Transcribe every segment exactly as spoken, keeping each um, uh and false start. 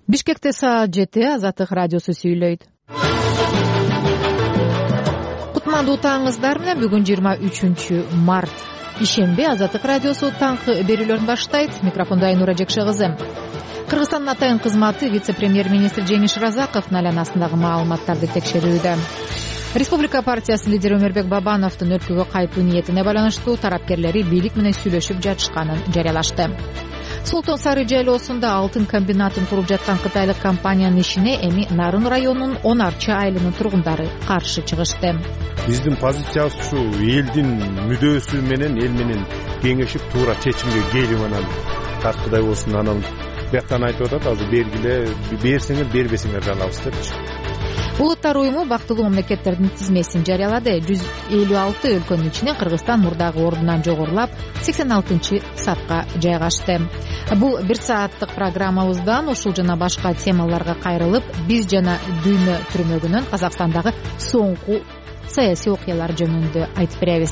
Бишкекте саат жети Азаттык радиосу сүйлөйт. Кутмандуу таңыңыздар менен. Бүгүн жыйырма үчүнчү март ишемби. Азаттык радиосу таңкы берүүлөрүн баштайт. Микрофондо Айнура Жекше кызы. Кыргызстандын атайын кызматы вице-премьер-министр Жеңиш Разаковдун айланасындагы маалыматтарды текшерүүдө. Республика партиясынын лидери Өмөрбек Бабановдун өлкөгө кайтуу ниетине байланыштуу тараптерлери бийлик менен сүйлөшүп жатышканын жарыялашты. Солтон Сары жайлоосунда алтын комбинатын куруп жаткан кытайлык компаниянын ишине эми Нарын районунун он арчы айылынын тургундары каршы чыгышты. Биздин позициябыз ушу элдин мүдөөсү менен эл менен кеңешип туура чечимге келип анан тарткыдай болсун. Анан бияктан айтып атат, азыр бергиле, берсеңер бербесеңер жанабыз депчи. Улуттар уюму бактылуу мамлекеттердин тизмесин жарыялады. жүз элүү алты өлкөнүн ичинен Кыргызстан мурдагы ордунан жогорулап сексен алтынчы сапка жайгашты. Бул бир сааттык программабыздан ушул жана башка темаларга кайрылып, биз жана дүйнө түрмөгүнөн Казакстандагы соңку саясий окуялар жөнүндө айтып беребиз.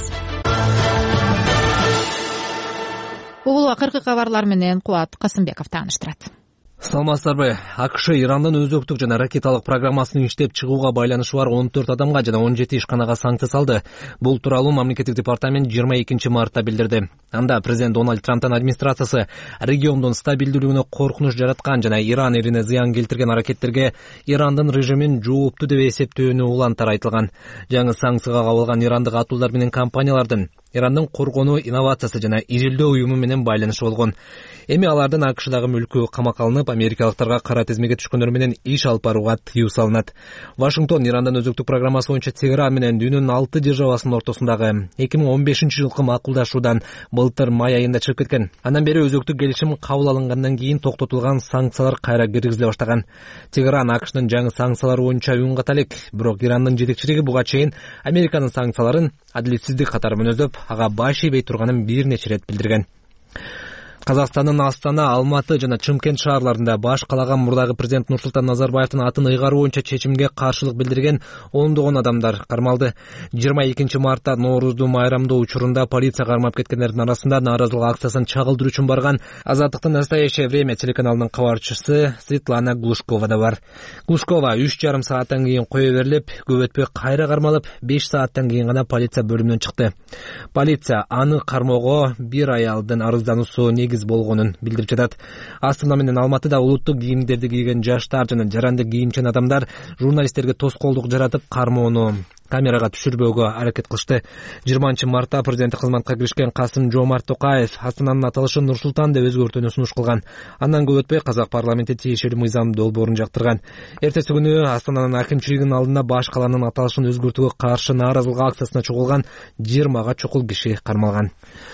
Угул акыркы кабарлар менен Кубат Касымбеков тааныштырат. Саламатсыздарбы? АКШ Ирандын өзөктүк жана ракеталык программасын иштеп чыгууга байланышы бар он төрт адамга жана он жети ишканага санкция салды. Бул тууралуу мамлекеттик департамент жыйырма экинчи мартта билдирди. Анда президент Дональд Трамптын администрациясы региондун стабилдүүлүгүнө коркунуч жараткан жана Иран элине зыян келтирген аракеттерге Ирандын режимин жооптуу деп эсептөөнү улантар айтылган. Жаңы санкцияга кабылган ирандык атуулар менен компаниялардын Ирандын коргонуу инновациясы жана изилдөө уюму менен байланышы болгон. Эми алардын АКШдагы мүлкү камакка алынып, америкалыктарга кара тизмеге түшкөндөр менен иш алып барууга тыюу салынат. Вашингтон Ирандын өзөктүк программасы боюнча Тегеран менен дүйнөнүн алты державасынын ортосундагы эки миң он бешинчи жылкы макулдашуудан былтыр май айында чыгып кеткен. Андан бери өзөктүк келишим кабыл алынгандан кийин токтотулган санкциялар кайра киргизиле баштаган. Тегеран АКШдын жаңы санкциялары боюнча үн ката элек, бирок Ирандын жетекчилиги буга чейин Американын санкцияларын адилетсиздик катары мүнөздөп, ага баш ийбей турганын бир нече ирет билдирген. Казакстандын Астана, Алматы жана Чымкент шаарларында баш калаган мурдагы президент Нурсултан Назарбаевдин атын ыйгаруу боюнча чечимге каршылык билдирген ондогон адамдар кармалды. жыйырма экинчи мартта Ноорузду майрамдоо учурунда полиция кармап кеткендердин арасында нааразылык акциясын чагылдыруу үчүн барган Азаттыктын Настоящее время телеканалынын кабарчысы Светлана Глушкова да бар. Глушкова үч жарым сааттан кийин кое берилип, көп өтпөй кайра кармалып, беш сааттан кийин гана полиция бөлүмүнөн чыкты. Полиция аны кармоого бир аялдын арыздануусу негиз болгонун билдирип жатат. Астана менен Алматыда улуттук кийимдерди кийген жаштар жана жаранды кийимчен адамдар журналисттерге тоскоолдук жаратып, кармоону камерага түшүрбөөгө аракет кылышты. жыйырманчы мартта президенттик кызматка киришкен Касым-Жомарт Токаев Астананын аталышын Нур-Султан деп өзгөртүүнү сунуш кылган. Андан көп өтпөй казак парламенти тиешелүү мыйзам долбоорун жактырган. Эртеси күнү Астананын акимчилигинин алдында баш калаанын аталышын өзгөртүүгө каршы нааразылык акциясына чогулган жыйырмага чукул киши кармалган.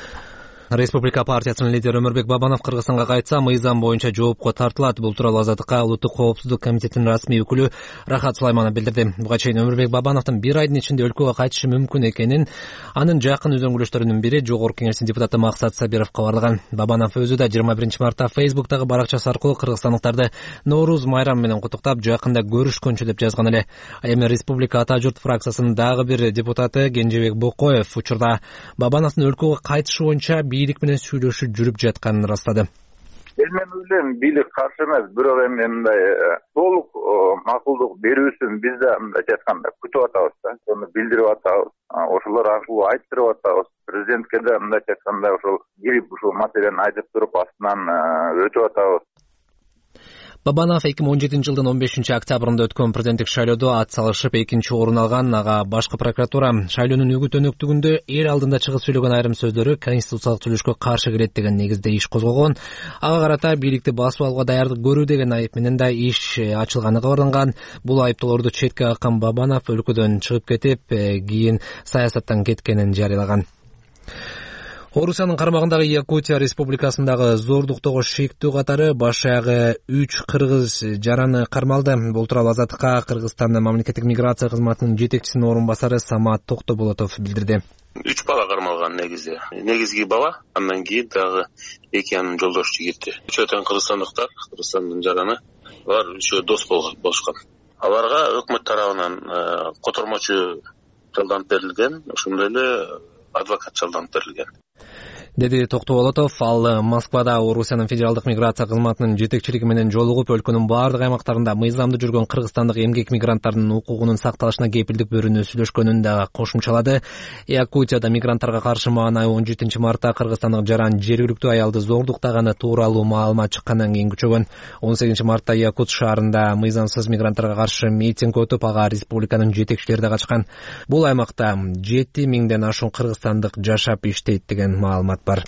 Республика партиясынын лидери Өмөрбек Бабанов Кыргызстанга кайтса, мыйзам боюнча жоопко тартылат. Бул тууралуу Азаттыкка улуттук коопсуздук комитетинин расмий өкүлү Рахат Сулайманов билдирди. Буга чейин Өмөрбек Бабановдун бир айдын ичинде өлкөгө кайтышы мүмкүн экенин анын жакын үзөңгүлөштөрүнүн бири Жогорку Кеңештин депутаты Максат Сабиров кабарлаган. Бабанов өзү да жыйырма биринчи мартта Фейсбуктагы баракчасы аркылуу кыргызстандыктарды Нооруз майрамы менен куттуктап, жакында көрүшкөнчү деп жазган эле. Эми Республика Ата журт фракциясынын дагы бир депутаты Кенжебек Бокоев учурда Бабановдун өлкөгө кайтышы боюнча бийлик менен сүйлөшүү жүрүп жатканын ырастады. Мен ойлойм, бийлик каршы эмес, бирок эми мындай толук макулдук берүүсүн биз да мындай жатканда күтүп атабыз да. Сону билдирип атабыз. Ошолор аркылуу айттырып атабыз. Президентке да мындай жатканда ошол кирип ушул маселени айтып туруп астынан өтүп атабыз. Бабанов эки миң он жетинчи жылдын он бешинчи октябрында өткөн президенттик шайлоодо ат салышып экинчи орун алган. Ага башкы прокуратура шайлоонун үгүт өнөктүгүндө эл алдында чыгып сүйлөгөн айрым сөздөрү конституциялык түзүлүшкө каршы келет деген негизде иш козгогон. Ага карата бийликти басып алууга даярдык көрүү деген айып менен да иш ачылганы кабарланган. Бул айыптоолорду четке каккан Бабанов өлкөдөн чыгып кетип, кийин саясаттан кеткенин жарыялаган. Орусиянын карамагындагы Якутия республикасындагы зордуктоого шектүү катары баш аягы үч кыргыз жараны кармалды. Бул тууралуу Азаттыкка Кыргызстандын мамлекеттик миграция кызматынын жетекчисинин орун басары Самат Токтоболотов билдирди. Үч бала кармалган негизде. Негизги бала, андан кийин дагы эки анын жолдош жигити. Үчөө тең кыргызстандыктар, Кыргызстандын жараны. Алар үчөө дос болушкан. Аларга өкмөт тарабынан котормочу жалданып берилген, ошондой эле адвокат жалданып берилген. деди Токтоболотов. Ал Москвада Орусиянын федералдык миграция кызматынын жетекчилиги менен жолугуп, өлкөнүн бардык аймактарында мыйзамдуу жүргөн кыргызстандык эмгек мигранттарынын укугунун сакталышына кепилдик берүүнү сүйлөшкөнүн да кошумчалады. Якутияда мигранттарга каршы маанай он жетинчи мартта кыргызстандык жаран жергиликтүү аялды зордуктаганы тууралуу маалымат чыккандан кийин күчөгөн. он сегизинчи мартта Якут шаарында мыйзамсыз мигранттарга каршы митинг өтүп, ага республиканын жетекчилери да катышкан. Бул аймакта жети миңден ашуун кыргызстандык жашап иштейт деген маалымат бар.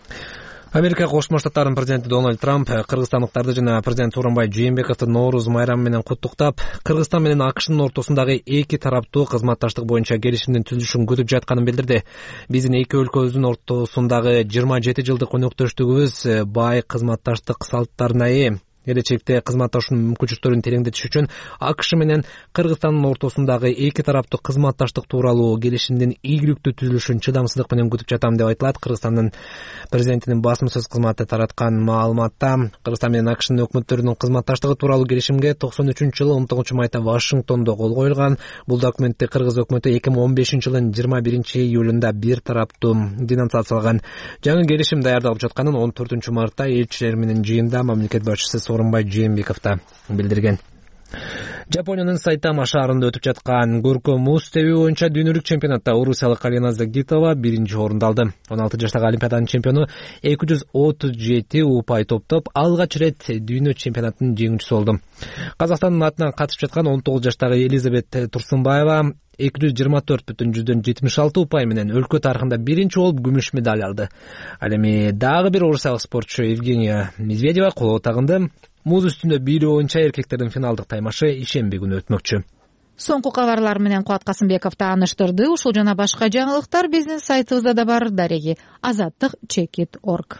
Америка Кошмо Штаттарынын президенти Дональд Трамп кыргызстандыктарды жана президент Сооронбай Жээнбековду Нооруз майрамы менен куттуктап, Кыргызстан менен АКШнын ортосундагы эки тараптуу кызматташтык боюнча келишимдин түзүлүшүн күтүп жатканын билдирди. Биздин эки өлкөбүздүн ортосундагы жыйырма жети жылдык өнөктөштүгүбүз бай кызматташтык салттарына ээ. Келечекте кызматташуунун мүмкүнчүлүктөрүн тереңдетиш үчүн АКШ менен Кыргызстандын ортосундагы эки тараптуу кызматташтык тууралуу келишимдин ийгиликтүү түзүлүшүн чыдамсыздык менен күтүп жатам деп айтылат. Кыргызстандын президентинин басма сөз кызматы тараткан маалыматта Кыргызстан менен АКШнын өкмөттөрүнүн кызматташтыгы тууралуу келишимге токсон үчүнчү жылы он тогузунчу майда Вашингтондо кол коюлган. Бул документти Кыргыз өкмөтү эки миң он бешинчи жылдын жыйырма биринчи июлунда бир тараптуу денонсациялаган. Жаңы келишим даярдалып жатканын он төртүнчү мартта элчилер менен жыйында мамлекет башчысы Сооронбай Жээнбеков да билдирген. Жапониянын Сайтама шаарында өтүп жаткан көркөм муз тебүү боюнча дүйнөлүк чемпионатта орусиялык Алена Загитова биринчи орунду алды. он алты жаштагы олимпиаданын чемпиону эки жүз отуз жети упай топтоп алгач ирет дүйнө чемпионатынын жеңүүчүсү болду. Казакстандын атынан катышып жаткан он тогуз жаштагы Элизабет Турсунбаева эки жүз жыйырма төрт бүтүн жүздөн жетимиш алты упай менен өлкө тарыхында биринчи болуп күмүш медаль алды. Ал эми дагы бир орусиялык спортчу Евгения Медведева коло тагынды. Муз үстүндө бирөө боюнча эркектердин финалдык таймашы ишемби күнү өтмөкчү. Соңку кабарлар менен Кубат Касымбеков тааныштырды. Ушул жана башка жаңылыктар биздин сайтыбызда да бар. Дареги азаттык чекит точка орг.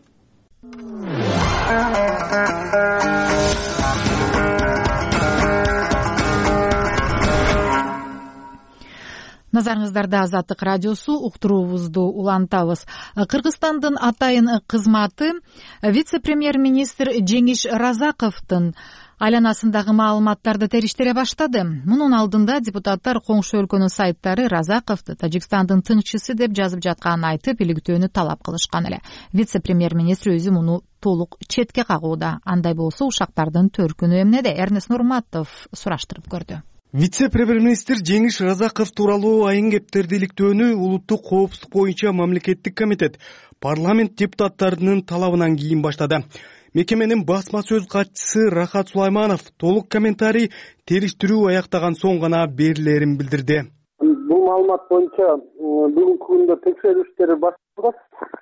Назарыңыздарда Азаттык радиосу, уктуруубузду улантабыз. Кыргызстандын атайын кызматы вице-премьер-министр Жеңиш Разаковдун айланасындагы маалыматтарды териштире баштады. Мунун алдында депутаттар коңшу өлкөнүн сайттары Разаковду Тажикстандын тыңчысы деп жазып жатканын айтып, иликтөөнү талап кылышкан эле. Вице-премьер-министр өзү муну толук четке кагууда. Андай болсо ушактардын төркүнү эмнеде? Эрнест Нурматов сураштырып көрдү. Вице-премьер-министр Жеңиш Разаков тууралуу айын кептерди иликтөөнү улуттук коопсуздук боюнча мамлекеттик комитет парламент депутаттарынын талабынан кийин баштады. Мекеменин басма сөз катчысы Рахат Сулайманов толук комментарий териштирүү аяктаган соң гана берилерин билдирди. Бул маалымат боюнча бүгүнкү күндө текшерүү иштери башталды.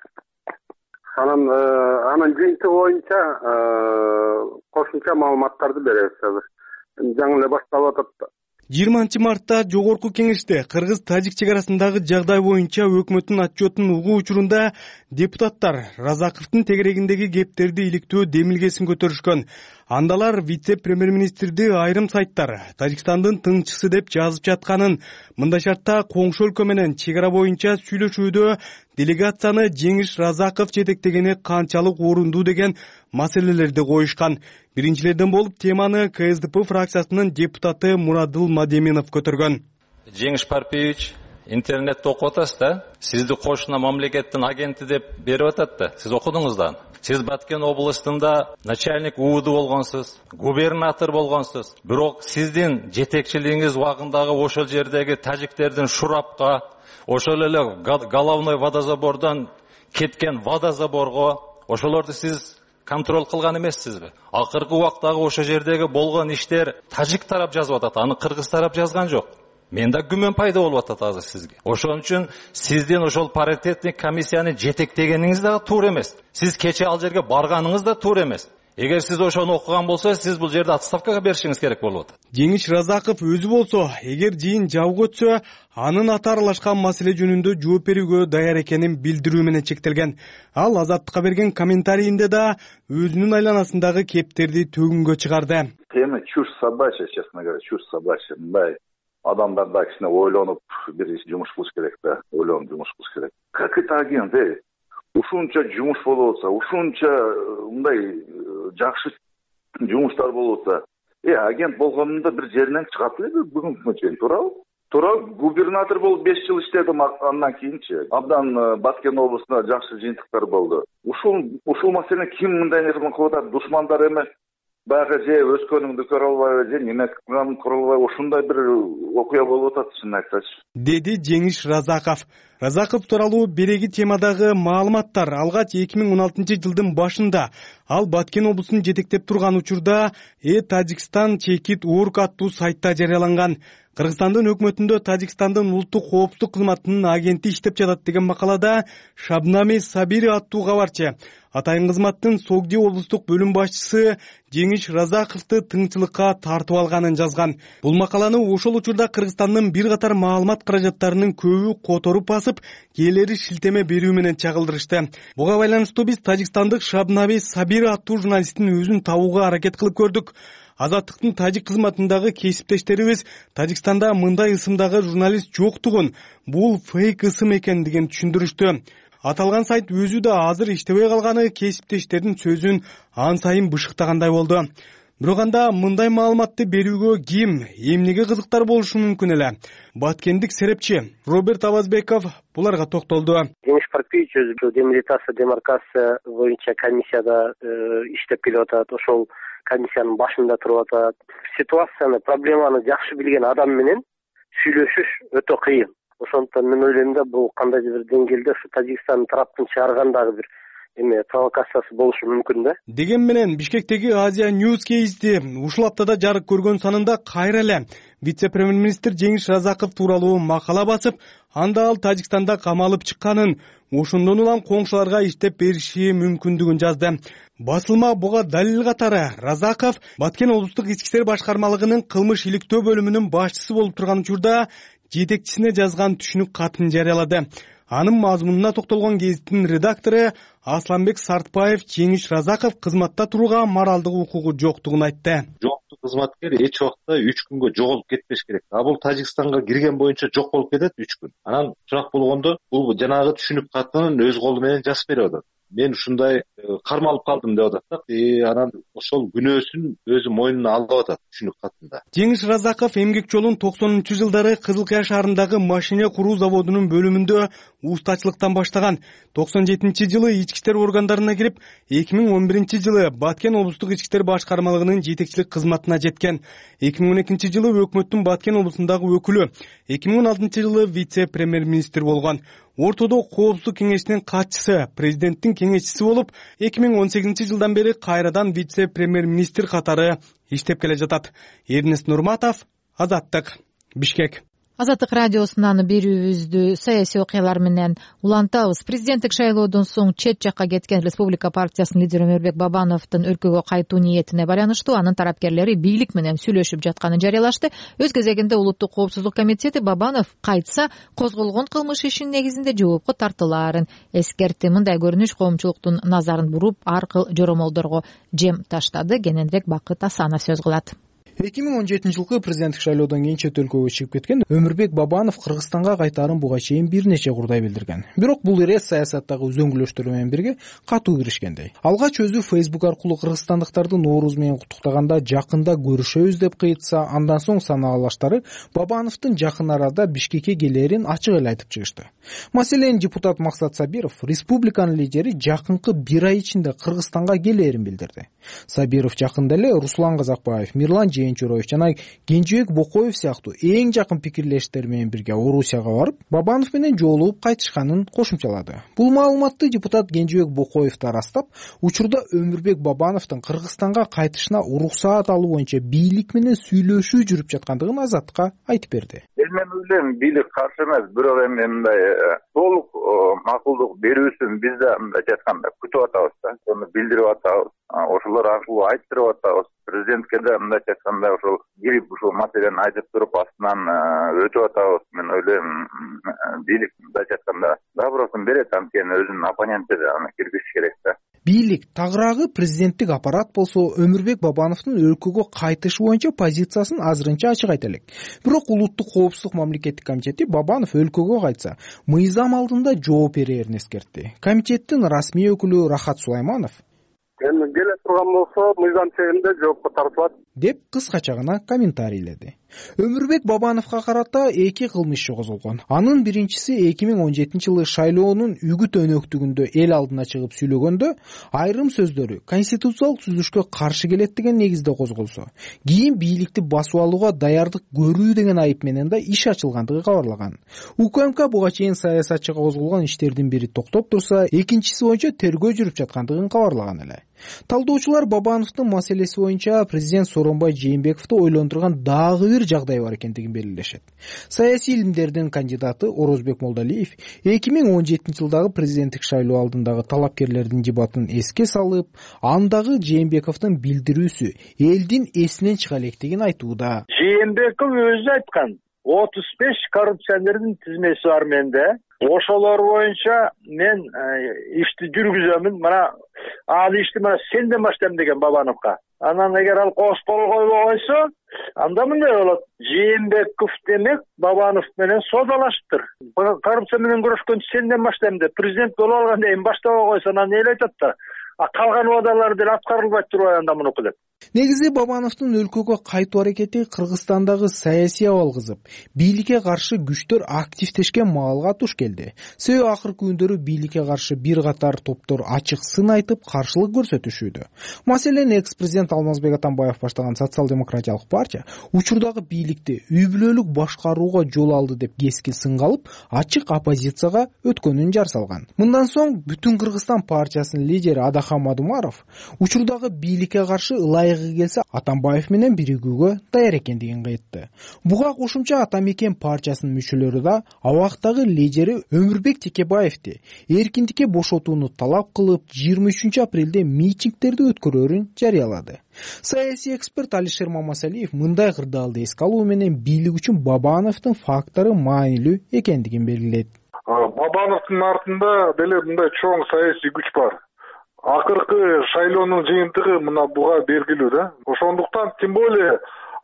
Анан анын жыйынтыгы боюнча кошумча маалыматтарды беребиз азыр. Жаңы эле башталып атат. жыйырманчы мартта жогорку кеңеште кыргыз-тажик чек арасындагы жагдай боюнча өкмөттүн отчетун угуу учурунда депутаттар Разаковдун тегерегиндеги кептерди иликтөө демилгесин көтөрүшкөн. Андалар вице-премьер-министрди айрым сайттар Тажикстандын тыңчысы деп жазып жатканын, мындай шартта коңшу өлкө менен чек ара боюнча сүйлөшүүдө делегацияны Жеңиш Разаков жетектегени канчалык орунду деген маселелерди коюшкан. Биринчилерден болуп теманы ка эс дэ пэ фракциясынын депутаты Мурадыл Мадеминов көтөргөн. Жеңиш Парпиевич, интернетте окуп атасыз да? Сизди кошуна мамлекеттин агенти деп берип атат да. Сиз окудуңуз да? Сиз Баткен областында начальник УУДу болгонсуз, губернатор болгонсуз. Бирок сиздин жетекчилигиңиз убагындагы ошол жердеги тажиктердин Шурапка, ошол эле головной водозабордон кеткен водозаборго, ошолорду сиз контроль кылган эмессизби? Акыркы убактагы ошол жердеги болгон иштер тажик тарап жазып атат, аны кыргыз тарап жазган жок. Менде күмөн пайда болуп атат азыр сизге. Ошон үчүн сиздин ошол паритетник комиссияны жетектегениңиз да туура эмес. Сиз кече ал жерге барганыңыз да туура эмес. Эгер сиз ошону окуган болсо, сиз бул жерде отставкага беришиңиз керек болуп атат. Жеңиш Разаков өзү болсо, эгер жыйын жабык өтсө, анын аты аралашкан маселе жөнүндө жооп берүүгө даяр экенин билдирүү менен чектелген. Ал Азаттыкка берген комментарийинде да өзүнүн айланасындагы кептерди төгүнгө чыгарды. Тема чушь собачья, честно говоря, чушь собачья. Мындай адамдарда кичине ойлонуп бир жумуш кылыш керек да, ойлонуп жумуш кылыш керек. Как это агент, э? Ушунча жумуш болуп атса, ушунча мындай жакшы жумуштар болуп атса, э агент болгонунда бир жеринен чыгат эле бүгүнкү күнгө чейин, туурабы? туура губернатор болуп беш жыл иштедим, андан кийинчи абдан Баткен облусунда жакшы жыйынтыктар болду. Ушул ушул маселени ким мындай нерсе кылып атат? Душмандар эми баягы же өскөнүңдү көрө албайбы, же неме көрө албайбы, ушундай бир окуя болуп атат, чынын айтсачы, деди Жеңиш Разаков. Разаков тууралуу береги темадагы маалыматтар алгач эки миң он алтынчы жылдын башында ал Баткен облусун жетектеп турган учурда Э Тажикстан Чекит Орг аттуу сайтта жарыяланган. Кыргызстандын өкмөтүндө Тажикстандын улуттук коопсуздук кызматынын агенти иштеп жатат деген макалада Шабнами Сабири аттуу кабарчы атайын кызматтын Согди облустук бөлүм башчысы Жеңиш Разаковду тыңчылыкка тартып алганын жазган. Бул макаланы ошол учурда Кыргызстандын бир катар маалымат каражаттарынын көбү которуп басып, кээлери шилтеме берүү менен чагылдырышты. Буга байланыштуу биз тажикстандык Шабнаби Сабири аттуу журналисттин өзүн табууга аракет кылып көрдүк. Азаттыктын тажик кызматындагы кесиптештерибиз Тажикстанда мындай ысымдагы журналист жоктугун, бул фейк ысым экендигин түшүндүрүштү. Аталган сайт өзү да азыр иштебей калганы кесиптештердин сөзүн ан сайын бышыктагандай болду. Бирок анда мындай маалыматты берүүгө ким, эмнеге кызыктар болушу мүмкүн эле? Баткендик серепчи Роберт Абазбеков буларга токтолду. Жеңиш Парпиевич өзү демилитация, демаркация боюнча комиссияда иштеп келип атат. Ошол комиссиянын башында туруп атат. Ситуацияны, проблеманы жакшы билген адам менен сүйлөшүш өтө кыйын. Ошондуктан мен ойлойм да бул кандайдыр бир деңгээлде ушу Тажикстан тараптын чыгаргандагы бир эме провокациясы болушу мүмкүн да. Деген менен Бишкектеги Азия News Кейсти ушул аптада жарык көргөн санында кайра эле вице-премьер-министр Жеңиш Разаков тууралуу макала басып, анда ал Тажикстанда камалып чыкканын, ошондон улам коңшуларга иштеп бериши мүмкүндүгүн жазды. Басылма буга далил катары Разаков Баткен облустук ички иштер башкармалыгынын кылмыш иликтөө бөлүмүнүн башчысы болуп турган учурда жетекчисине жазган түшүнүк катын жарыялады. Анын мазмунуна токтолгон гезиттин редактору Асланбек Сартбаев Жеңиш Разаков кызматта турууга моралдык укугу жоктугун айтты. Жокту кызматкер эч убакта үч күнгө жоголуп кетпеш керек. А бул Тажикстанга кирген боюнча жок болуп кетет үч күн. Анан сурак болгондо бул жанагы түшүнүк катынын өз колу менен жазып берип атат. Мен ушундай кармалып калдым деп атат да. И анан ошол күнөөсүн өзү мойнуна алып атат түшүнүк катында. Жеңиш Разаков эмгек жолун токсонунчу жылдары Кызыл Кыя шаарындагы машина куруу заводунун бөлүмүндө устачылыктан баштаган. токсон жетинчи жылы ички иштер органдарына кирип, эки миң он биринчи жылы Баткен облустук ички иштер башкармалыгынын жетекчилик кызматына жеткен. эки миң он экинчи жылы өкмөттүн Баткен облусундагы өкүлү, эки миң он алтынчы жылы вице-премьер-министр болгон. Ортодо коопсуздук кеңешинин катчысы, президенттин кеңешчиси болуп, эки миң он сегизинчи жылдан бери кайрадан вице-премьер-министр катары иштеп келе жатат. Эрнест Нурматов, Азаттык, Бишкек. Азаттык радиосунан берүүбүздү саясий окуялар менен улантабыз. Президенттик шайлоодон соң чет жакка кеткен Республика партиясынын лидери Өмүрбек Бабановдун өлкөгө кайтуу ниетине байланыштуу анын тарапкерлери бийлик менен сүйлөшүп жатканын жарыялашты. Өз кезегинде Улуттук коопсуздук комитети Бабанов кайтса козголгон кылмыш ишинин негизинде жоопко тартылаарын эскертти. Мындай көрүнүш коомчулуктун назарын буруп, ар кыл жоромолдорго жем таштады. Кененирээк Бакыт Асанов сөз кылат. эки миң он жетинчи жылкы президенттик шайлоодон кийин чет өлкөгө чыгып кеткен Өмүрбек Бабанов Кыргызстанга кайтаарын буга чейин бир нече курдай билдирген. Бирок бул ире саясаттагы үзөңгүлөштөрү менен бирге катуу киришкендей. Алгач өзү Facebook аркылуу кыргызстандыктарды Нооруз менен куттуктаганда жакында көрүшөбүз деп кыйтса, андан соң санаалаштары Бабановдун жакын арада Бишкекке келерин ачык эле айтып чыгышты. Маселен, депутат Максат Сабиров республиканын лидери жакынкы бир ай ичинде Кыргызстанга келерин билдирди. Сабиров жакында эле Руслан Казакбаев, Мирлан Жээнчуроев жана Кенжебек Бокоев сыяктуу эң жакын пикирлештер менен бирге Орусияга барып, Бабанов менен жолугуп кайтышканын кошумчалады. Бул маалыматты депутат Кенжебек Бокоев да растап, учурда Өмүрбек Бабановдун Кыргызстанга кайтышына уруксаат алуу боюнча бийлик менен сүйлөшүү жүрүп жаткандыгын Азаттыкка айтып берди. Мен ойлойм, бийлик каршы эмес, бирок эми мындай толук макулдук берүүсүн биз да мындай жатканда күтүп атабыз да. Ону билдирип атабыз. Ошолор аркылуу айттырып атабыз. Президентке да мындай жатканда ошол кирип ушул маселени айтып туруп астынан өтүп атабыз. Мен ойлойм, бийлик мындай жатканда добросун берет, анткени өзүнүн оппоненти да аны киргизиш керек да. Бийлик тагыраагы президенттик аппарат болсо Өмүрбек Бабановдун өлкөгө кайтышы боюнча позициясын азырынча ачык айта элек. Бирок Улуттук коопсуздук мамлекеттик комитети Бабанов өлкөгө кайтса, мыйзам алдында жооп берерин эскертти. Комитеттин расмий өкүлү Рахат Сулайманов эми келе турган болсо мыйзам чегинде жоопко тартылат деп кыскача гана комментарийледи. Өмүрбек Бабановго карата эки кылмыш иши козголгон. Анын биринчиси эки миң он жетинчи жылы шайлоонун үгүт өнөктүгүндө эл алдына чыгып сүйлөгөндө айрым сөздөрү конституциялык түзүлүшкө каршы келет деген негизде козголсо, кийин бийликти басып алууга даярдык көрүү деген айып менен да иш ачылгандыгы кабарлаган. УКМК буга чейин саясатчыга козголгон иштердин бири токтоп турса, экинчиси боюнча тергөө жүрүп жаткандыгын кабарлаган эле. Талдоочулар Бабановдун маселеси боюнча президент Сооронбай Жээнбековду ойлондурган дагы бир жагдай бар экендигин белгилешет. Саясий илимдердин кандидаты Орозбек Молдалиев эки миң он жетинчи жылдагы президенттик шайлоо алдындагы талапкерлердин дебатын эске салып, андагы Жээнбековдун билдирүүсү элдин эсинен чыга электигин айтууда. Жээнбеков өзү айткан, отуз беш коррупционердин тизмеси бар менде. Ошолор боюнча мен ишти жүргүзөмүн. Мына ал ишти мына сенден баштайм деген Бабановго. Анан эгер ал кошкол койбой койсо, анда мындай болот. Жээнбеков демек Бабанов менен содалашыптыр. Коррупция менен күрөшкөн сенден баштайм деп президент боло алганда эми баштабай койсо анан эле айтат да. А калган убадалар деле аткарылбай турбайбы анда мунуку деп. Негизи Бабановдун өлкөгө кайтуу аракети Кыргызстандагы саясий абал кызып, бийликке каршы күчтөр активдешкен маалга туш келди. Себеби акыркы күндөрү бийликке каршы бир катар топтор ачык сын айтып каршылык көрсөтүшүүдө. Маселен, экс-президент Алмазбек Атамбаев баштаган социал-демократиялык партия учурдагы бийликти үй бүлөлүк башкарууга жол алды деп кескин сынга алып, ачык оппозицияга өткөнүн жар салган. Мындан соң Бүтүн Кыргызстан партиясынын лидери Адахан Мадумаров учурдагы бийликке каршы ылайыгы келсе Атамбаев менен биригүүгө даяр экендигин айтты. Буга кошумча Атамекен партиясынын мүчөлөрү да абактагы лидери Өмүрбек Текебаевди эркиндикке бошотууну талап кылып, жыйырма үчүнчү апрелде митингдерди өткөрөрүн жарыялады. Саясий эксперт Алишер Мамасалиев мындай кырдаалды эске алуу менен бийлик үчүн Бабановдун фактору маанилүү экендигин белгилейт. Бабановдун артында деле мындай чоң саясий күч бар. Акыркы шайлоонун жыйынтыгы мына буга бергилүү да. Ошондуктан тем более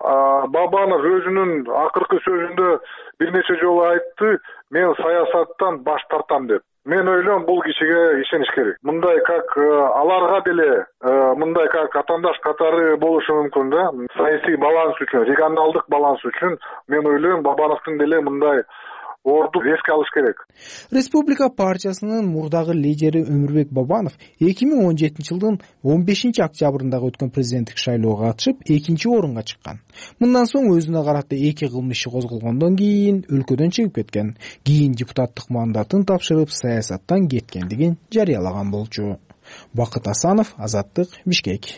Бабанов өзүнүн акыркы сөзүндө бир нече жолу айтты, мен саясаттан баш тартам деп. Мен ойлойм, бул кишиге ишениш керек. Мындай как аларга деле мындай как атандаш катары болушу мүмкүн да. Саясий баланс үчүн, регионалдык баланс үчүн мен ойлойм, Бабановдун деле мындай орду эске алыш керек. Республика партиясынын мурдагы лидери Өмүрбек Бабанов эки миң он жетинчи жылдын он бешинчи октябрындагы өткөн президенттик шайлоого катышып, экинчи орунга чыккан. Мындан соң өзүнө карата эки кылмыш козголгондон кийин өлкөдөн чыгып кеткен. Кийин депутаттык мандатын тапшырып, саясаттан кеткендигин жарыялаган болчу. Бакыт Асанов, Азаттык, Бишкек.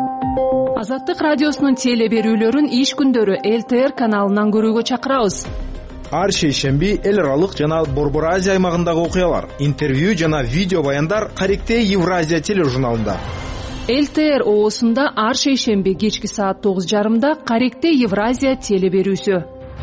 Азаттык радиосунун теле берүүлөрүн иш күндөрү эл тэ эр каналынан көрүүгө чакырабыз. Ар шейшемби эл аралык жана Борбор Азия аймагындагы окуялар, интервью жана видео баяндар Каректей Евразия тележурналында. эл тэ эр оосунда ар шейшемби кечки саат тогуз жарымда Каректей Евразия теле берүүсү.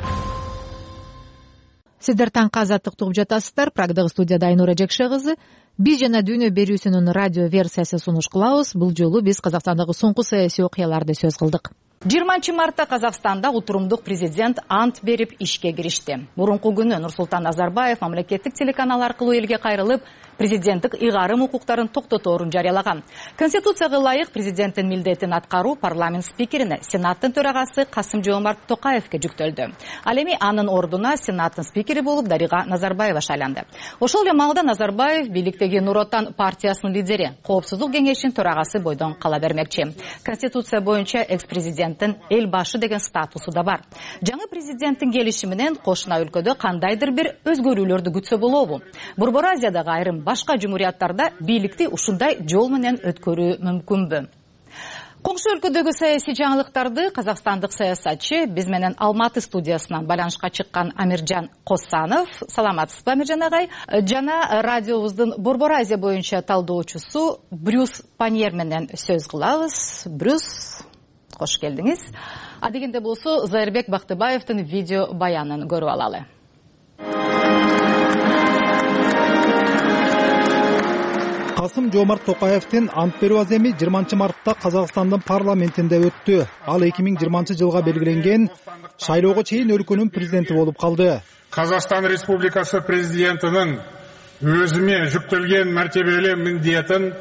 Сиздер таңкы Азаттык угуп жатасыздар. Прагдагы студияда Айнура Жекше кызы. Биз жана дүйнө берүүсүнүн радио версиясы сунуш кылабыз. Бул жолу биз Казакстандагы соңку саясий окуяларды сөз кылдык. жыйырманчы мартта Казакстанда утурумдук президент ант берип ишке киришти. Мурунку күнү Нурсултан Назарбаев мамлекеттик телеканал аркылуу элге кайрылып, президенттик ыйгарым укуктарын токтоторун жарыялаган. Конституцияга ылайык президенттин милдетин аткаруу парламент спикерине Сенаттын төрагасы Касым-Жомарт Токаевке жүктөлдү. Ал эми анын ордуна Сенаттын спикери болуп Дарига Назарбаева шайланды. Ошол эле маалда Назарбаев бийликтеги Нур Отан партиясынын лидери, Коопсуздук кеңешинин төрагасы бойдон кала бермекчи. Конституция боюнча экс-президент эл башы деген статусу да бар. Жаңы президенттин келиши менен кошуна өлкөдө кандайдыр бир өзгөрүүлөрдү күтсө болобу? Борбор Азиядагы айрым башка жумурияттарда бийликти ушундай жол менен өткөрүү мүмкүнбү? Коңшу өлкөдөгү саясий жаңылыктарды казакстандык саясатчы биз менен Алматы студиясынан байланышка чыккан Амиржан Косанов, саламатсызбы Амиржан агай, жана радиобуздун Борбор Азия боюнча талдоочусу Брюс Паньер менен сөз кылабыз. Брюс, кош келдиңиз. А дегенде болсо Зайырбек Бактыбаевдин видео баянын көрүп алалы. Касым-Жомарт Токаевдин ант берүү аземи жыйырманчы мартта Казакстандын парламентинде өттү. Ал эки миң жыйырманчы жылга белгиленген шайлоого чейин өлкөнүн президенти болуп калды. Казакстан Республикасы президентинин өзүмө жүктөлгөн мәртебелүү міндетін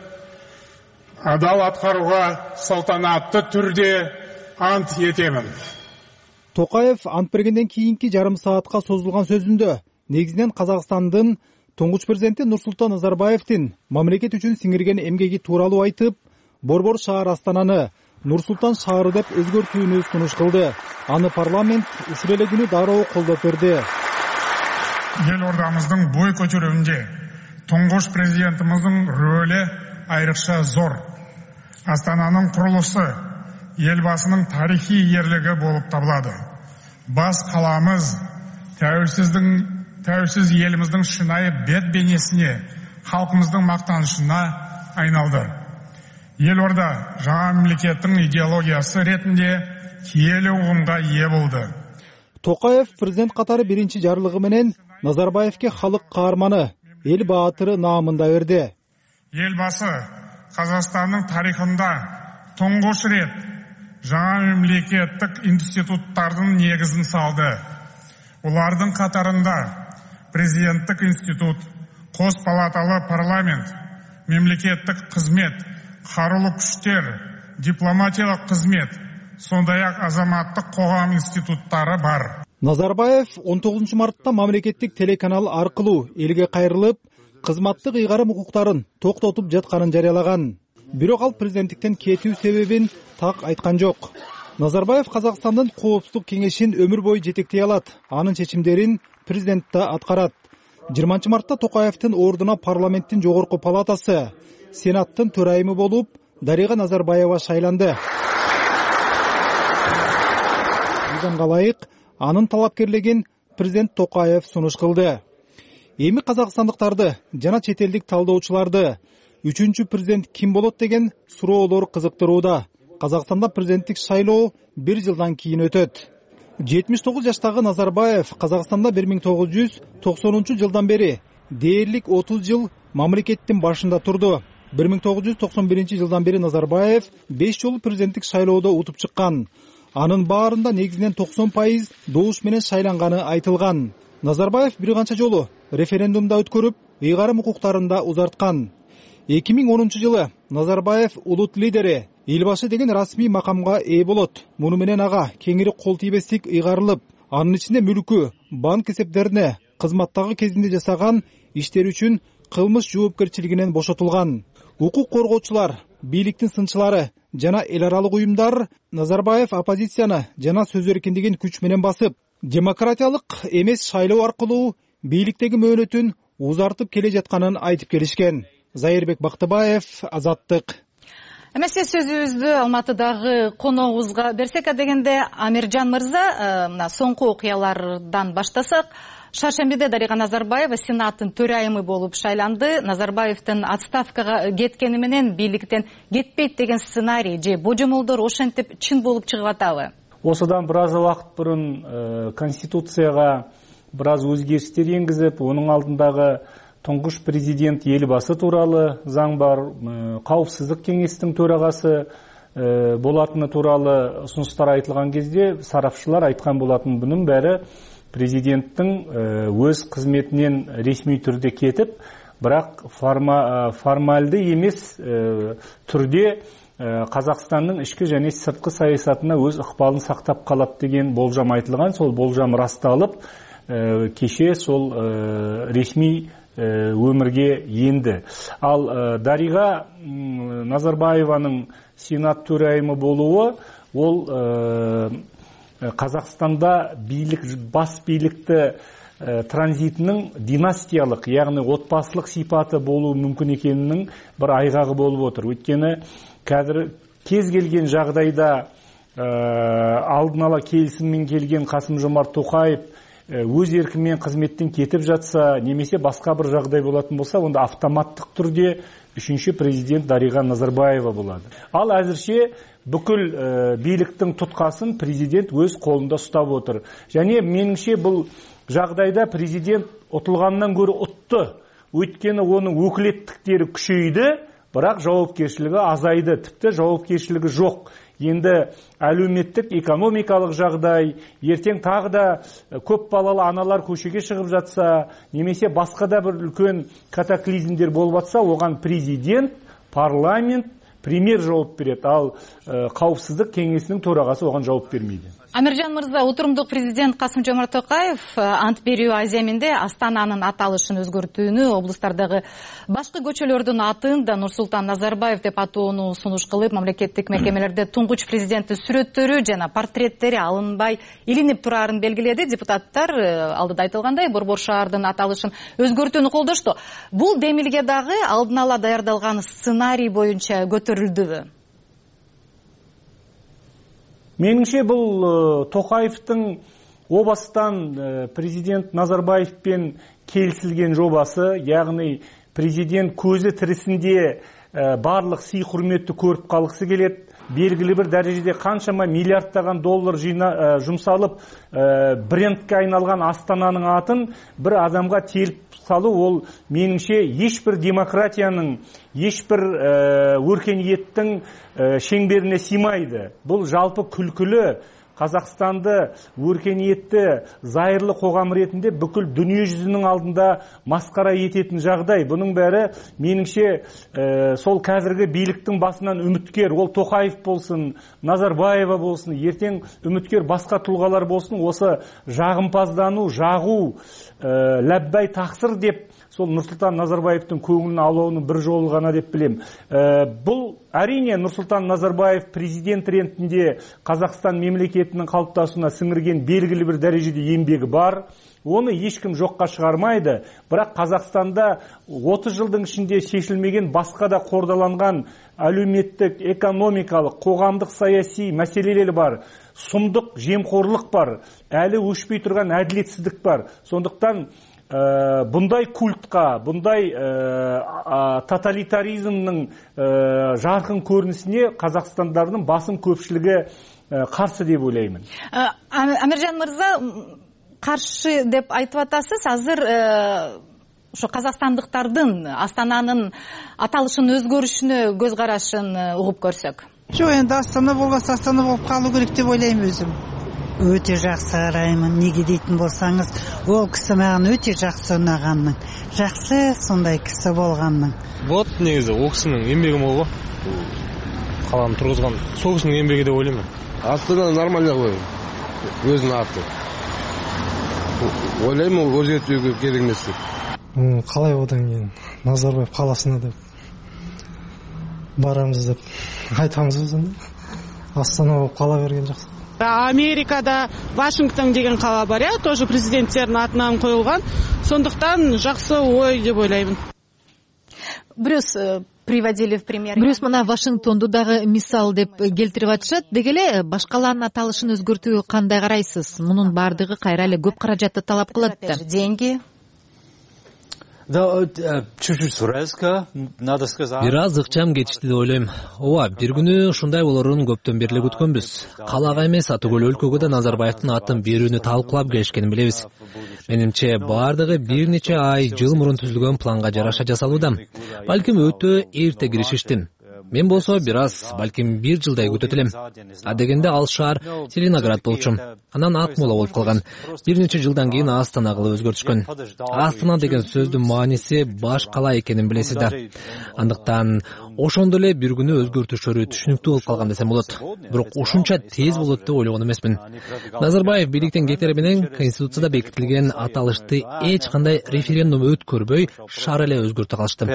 адал аткарууга салтанатты түрдө ант этемин. Токаев ант бергенден кийинки жарым саатка созулган сөзүндө негизинен Казакстандын туңгуч президенти Нурсултан Назарбаевдин мамлекет үчүн сиңирген эмгеги тууралуу айтып, Борбор шаар Астананы Нур-Султан шаары деп өзгөртүүнү сунуш кылды. Аны парламент ушул эле күнү дароо колдоп берди. Ел ордамыздың бой көтерүүндө туңгуч президентимиздин рөлү айрыкча зор. Астананын курулушу елбасынын тарихи ерлиги болуп табылады. Бас каламыз тәуелсиз елимиздин шынайы бет бейнесине, халкымыздын мактанышына айналды. Елорда жаңа мемлекеттің идеологиясы ретінде киелі угумга ие болды. Токаев президент катары биринчи жарлыгы менен Назарбаевке халық каарманы, эл баатыры наамында берди. Елбасы Қазақстанның тарихында тұңғыш рет жаңа мемлекеттік институттардың негізін салды. Олардың қатарында президенттік институт, қос палаталы парламент, мемлекеттік қызмет, қарулы күштер, дипломатиялық қызмет, сондай-ақ азаматтық қоғам институттары бар. Назарбаев он тогузунчу мартта мамлекеттик телеканал аркылуу элге кайрылып, кызматтык ыйгарым укуктарын токтотуп жатканын жарыялаган. Бирок ал президенттиктен кетүү себебин так айткан жок. Назарбаев Казакстандын Коопсуздук кеңешин өмүр бою жетектей алат. Анын чечимдерин президент да аткарат. жыйырманчы мартта Токаевдин ордуна парламенттин жогорку палатасы, Сенаттын төрайымы болуп, Дарига Назарбаева шайланды. Мыйзамга ылайык анын талапкерлигин президент Токаев сунуш кылды. Эми казакстандыктарды жана чет элдик талдоочуларды үчүнчү президент ким болот деген суроолор кызыктырууда. Казакстанда президенттик шайлоо бир жылдан кийин өтөт. жетимиш тогуз жаштагы Назарбаев Казакстанда бир миң тогуз жүз токсонунчу жылдан бери дээрлик отуз жыл мамлекеттин башында турду. бир миң тогуз жүз токсон биринчи жылдан бери Назарбаев беш жолу президенттик шайлоодо утуп чыккан. Анын баарында негизинен токсон пайыз добуш менен шайланганы айтылган. Назарбаев бир канча жолу референдумда өткөрүп, ыйгарым укуктарын да узарткан. эки миң онунчу жылы Назарбаев улут лидери, элбашы деген расмий макамга ээ болот. Муну менен ага кеңири кол тийбестик ыйгарылып, анын ичинде мүлкү, банк эсептерине, кызматтагы кезинде жасаган иштери үчүн кылмыш жоопкерчилигинен бошотулган. Укук коргоочулар, бийликтин сынчылары жана эл аралык уюмдар Назарбаев оппозицияны жана сөз эркиндигин күч менен басып, демократиялык эмес шайлоо аркылуу бийликтеги мөөнөтүн узартып келе жатканын айтып келишкен. Зайырбек Бактыбаев, Азаттык. Эмесе сөзүбүздү Алматыдагы коногубузга берсек дегенде, Амиржан мырза, мына соңку окуялардан баштасак, Шаршембиде Дарига Назарбаева Сенаттын төрайымы болуп шайланды. Назарбаевдин отставкага кеткени менен бийликтен кетпейт деген сценарий же божомолдор ошентип чын болуп чыгып атабы? Осыдан бир аз убакыт бурун конституцияга бир аз өзгериштер энгизип, онун алдындагы туңгуч президент элбасы тууралуу заң бар, Коопсуздук кеңештин төрагасы болатыны тууралуу сунуштар айтылган кезде сарапчылар айткан болатын, бунун баары президенттің өз қызметінен ресми түрде кетіп, бірақ формалды емес түрде Қазақстанның ішкі және сыртқы саясатына өз ықпалын сақтап қалады деген болжам айтылған. Сол болжам расталып, кеше сол ресми өмірге енді. Ал Дарига Назарбаеваның Сенат төрайымы болуы, ол Қазақстанда бийлик, бас бийликті транзитінің династиялық, яғни отбасылық сипаты болуы мүмкін екенінің бір айғағы болып отыр. Өйткені қазір кез келген жағдайда алдын ала келісіммен келген Қасым-Жомарт Тоқаев өз еркімен қызметтен кетіп жатса, немесе басқа бір жағдай болатын болса, онда автоматтық түрде үшінші президент Дарига Назарбаева болады. Ал әзірше бүкіл бийликтің тұтқасын президент өз қолында ұстап отыр. Және меніңше бұл жағдайда президент ұтылғаннан көрі ұтты. Өйткені оның өкілеттіктері күшейді, бірақ жауапкершілігі азайды, тіпті жауапкершілігі жоқ. Енді әлеуметтік, экономикалық жағдай, ертең тағы да көп балалы аналар көшеге шығып жатса, немесе басқа да бір үлкен катаклизмдер болып жатса, оған президент, парламент, премьер жооп берет, ал Коопсуздук кеңесинин төрагасы оған жооп бермейді. Амиржан мырза, отурумдук президент Касым Жомарт Токаев ант берүү аземинде Астананын аталышын өзгөртүүнү, облустардагы башкы көчөлөрдүн атын да Нурсултан Назарбаев деп атоону сунуш кылып, мамлекеттик мекемелерде туңгуч президенттин сүрөттөрү жана портреттери алынбай илинип турарын белгиледи. Депутаттар алдыда айтылгандай Борбор шаардын аталышын өзгөртүүнү колдошту. Бул демилге дагы алдын ала даярдалган сценарий боюнча көтөрүлдүбү? Меніңше бұл Тоқаевтың о бастан президент Назарбаевпен келісілген жобасы, яғни президент көзі тірісінде барлық сый құрметті көріп қалғысы келеді. Белгілі бір дәрежеде қаншама миллиардтаған доллар жина, жұмсалып брендке айналған Астананың атын бір адамға теліп салу, ол меніңше ешбір демократияның, ешбір өркениеттің шеңберіне сыймайды. Бұл жалпы күлкілі, Қазақстанды өркениетті, зайырлы қоғам ретінде бүкіл дүние жүзінің алдында масқара ететін жағдай. Бұның бәрі меніңше ә, сол қазіргі биліктің басынан үміткер, ол Тоқаев болсын, Назарбаева болсын, ертең үміткер басқа тұлғалар болсын, осы жағымпаздану, жағу, ә, ләббай тақсыр деп сол Нұрсұлтан Назарбаевтың көңілін алуының бір жолы ғана деп білем. Ә, бұл әрине Нұрсұлтан Назарбаев президент ретінде Қазақстан мемлекетінің қалыптасуына сіңірген белгілі бір дәрежеде еңбегі бар. Оны ешкім жоққа шығармайды. Бірақ Қазақстанда отыз жылдың ішінде шешілмеген басқа да қордаланған әлеуметтік, экономикалық, қоғамдық саяси мәселелер бар. Сұмдық жемқорлық бар. Әлі өшпей тұрған әділетсіздік бар. Сондықтан Ә, бұндай культқа, бұндай ә, тоталитаризмнің ә, жарқын көрінісіне қазақстандардың басым көпшілігі ә, қарсы деп ойлаймын. Амиржан мырза, қарсы деп айтып атасыз, азыр ошо қазақстандықтардың Астананын аталышын өзгөрүшүнө көз карашын угуп көрсөк. Жок, енді Астана болбаса Астана болуп калуу керек деп ойлойм өзүм. Өте жақсы қараймын. Неге дейтін болсаңыз, ол кісі маған өте жақсы ұнағанның. Жақсы сондай кісі болғанның. Вот негізі ол кісінің еңбегі мол ғой. Қаланы тұрғызған. Сол кісінің еңбегі деп ойлаймын. Астана нормально ғой. Өзінің аты. Ойлаймын ол өзгертуге керек емес деп. Қалай одан кейін Назарбаев қаласына деп барамыз деп айтамыз өзін. Астана болып қала берген жақсы. Америкада Вашингтон деген қала бар, я тоже президенттердің атынан қойылған. Сондықтан жақсы ой деп ойлаймын. Брюс приводили в пример. Брюс мына Вашингтонду дагы мисал деп келтирип атышат. Дегеле башкалардын аталышын өзгөртүүгө кандай карайсыз? Мунун бардыгы кайра эле көп каражатты талап кылат да. Деньги. Бир аз ыкчам кетишти деп ойлойм. Ооба, бир күнү ушундай болорун көптөн бери күткөнбүз. Калаага эмес, атыгөл өлкөгө да Назарбаевдин атын берүүнү талкуулап келишкенин билебиз. Менимче бардыгы бир нече ай, жыл мурун түзүлгөн планга жараша жасалууда. Балким өтө эрте киришиштим. Мен болсо бир аз, балким бир жылдай күтөт элем. А дегенде ал шаар Целиноград болчу. Анан Акмола болуп калган. Бир нече жылдан кийин Астана кылып өзгөртүшкөн. Астана деген сөздүн мааниси баш кала экенин билесиз да. Андыктан ошондо эле бир күнү өзгөртүшөрү түшүнүктүү болуп калган десем болот. Бирок ушунча тез болот деп ойлогон эмесмин. Назарбаев бийликтен кетери менен Конституцияда бекитилген аталышты эч кандай референдум өткөрбөй шаар эле өзгөртө калышты.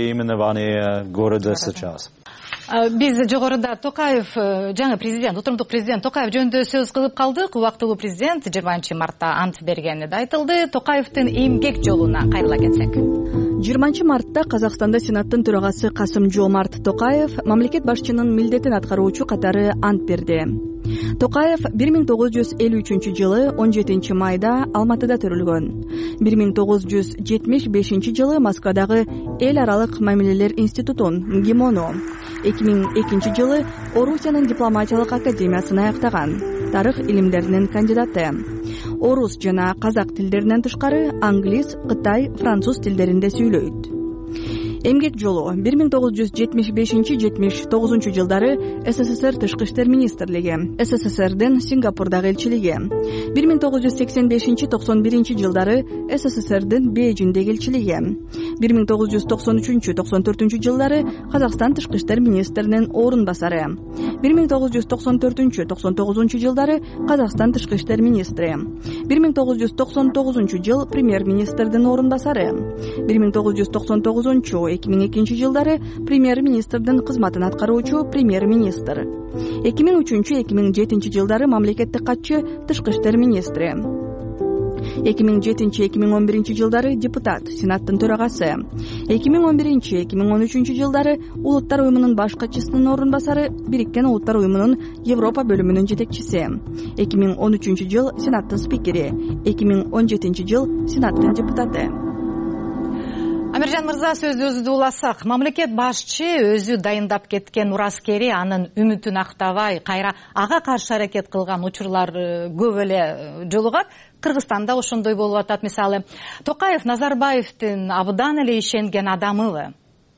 Биз жогоруда Токаев, жаңы президент, отурумдук президент Токаев жөнүндө сөз кылып калдык. Убактылуу президент жыйырманчы мартта ант бергени да айтылды. Токаевдин эмгек жолуна кайрыла кетсек. жыйырманчы мартта Казакстанда Сенаттын төрагасы Касым Жомарт Токаев мамлекет башчынын милдетин аткаруучу катары ант берди. Токаев бир миң тогуз жүз элүү үчүнчү жылы он жетинчи майда Алматыда төрөлгөн. бир миң тогуз жүз жетимиш бешинчи жылы Москвадагы эл аралык мамилелер институтун ГИМОну, эки миң экинчи жылы Орусиянын дипломатиялык академиясын аяктаган. Тарых илимдеринин кандидаты. Орус жана казак тилдеринен тышкары англис, кытай, француз тилдеринде сүйлөйт. эмгек жолу бир миң тогуз жүз жетимиш бешинчи жетимиш тогузунчу жылдары СССР Тышкы иштер министрлиги, СССРдин Сингапурдагы элчилиги, бир миң тогуз жүз сексен бешинчи токсон биринчи жылдары СССРдин Бейжиңдеги элчилиги, бир миң тогуз жүз токсон үчүнчү токсон төртүнчү жылдары Казакстан Тышкы иштер министринин орун басары, бир миң тогуз жүз токсон төртүнчү токсон тогузунчу жылдары Казакстан Тышкы иштер министри, бир миң тогуз жүз токсон тогузунчу жыл премьер-министрдин орун басары, бир миң тогуз жүз токсон тогузунчу эки миң экинчи жылдары премьер-министрдин кызматын аткаруучу премьер-министр, эки миң үчүнчү эки миң жетинчи жылдары мамлекеттик катчы Тышкы иштер министри, эки миң жетинчи эки миң он биринчи жылдары депутат, Сенаттын төрагасы, эки миң он биринчи эки миң он үчүнчү жылдары Улуттар уюмунун баш катчысынын орун басары, Бириккен Улуттар уюмунун Европа бөлүмүнүн жетекчиси, эки миң он үчүнчү жыл Сенаттын спикери, эки миң он жетинчи жыл Сенаттын депутаты. Амиржан мырза, сөзүбүздү уласак, мамлекет башчы өзү дайындап кеткен ураскери анын үмүтүн актабай, кайра ага каршы аракет кылган учурлар көп эле жолугат. Кыргызстанда ошондой болуп атат. Мисалы, Токаев Назарбаевдин абдан эле ишенген адамыбы?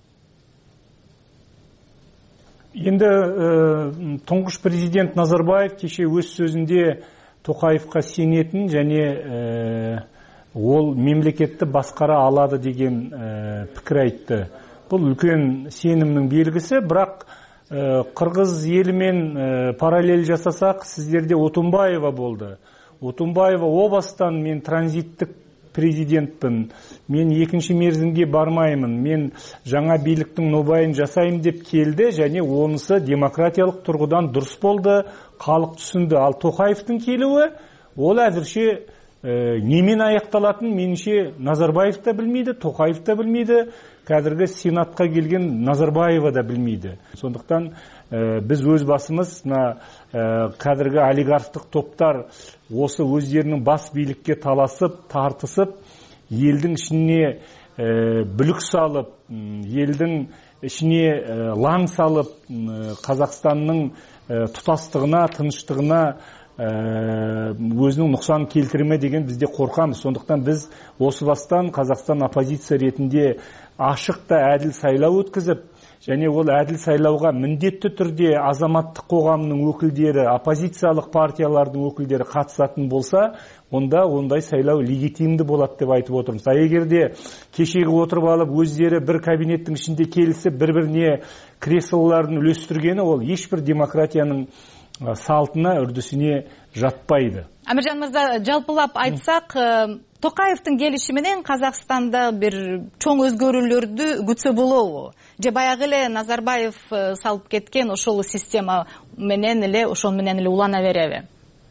Енді тұңғыш президент Назарбаев кеше өз сөзінде Токаевқа сенетін және ол мемлекетті басқара алады деген пікір айтты. Бұл үлкен сенімнің белгісі, бірақ Қырғыз елімен параллель жасасақ, сіздерде Отунбаева болды. Отунбаева о бастан мен транзиттік президентпін, мен екінші мерзімге бармаймын, мен жаңа биліктің нобайын жасайым деп келді, және онысы демократиялық тұрғыдан дұрыс болды, халық түсінді. Ал Тоқаевтың келуі, ол әзірше немен аяқталатын, меніңше Назарбаев та білмейді, Тоқаев та білмейді, қазіргі сенатқа келген Назарбаева да білмейді. Сондықтан біз өз басымыз қазіргі олигархтық топтар осы өздерінің бас билікке таласып, тартысып, елдің ішіне бүлік салып, елдің ішіне лаң салып, Қазақстанның тұтастығына, тыныштығына өзінің нұқсан келтірме деген бізде қорқамыз. Сондықтан біз осы бастан Қазақстан оппозиция ретінде ашық та әділ сайлау өткізіп, және ол әділ сайлауға міндетті түрде азаматтық қоғамның өкілдері, оппозициялық партиялардың өкілдері қатысатын болса, онда ондай сайлау легитимді болады деп айтып отырмыз. А егер де кешегі отырып алып, өздері бір кабинеттің ішінде келісіп, бір-біріне креслоларын үлестіргені, ол ешбір демократияның салтына, үрдісіне жатпайды. Амиржан мырза, жалпылап айтсақ, Токаевтың келиши менен Казакстанда бир чоң өзгөрүүлөрдү күтсө болобу? Же баягы эле Назарбаев салып кеткен ошол система менен эле, ошол менен эле улана береби?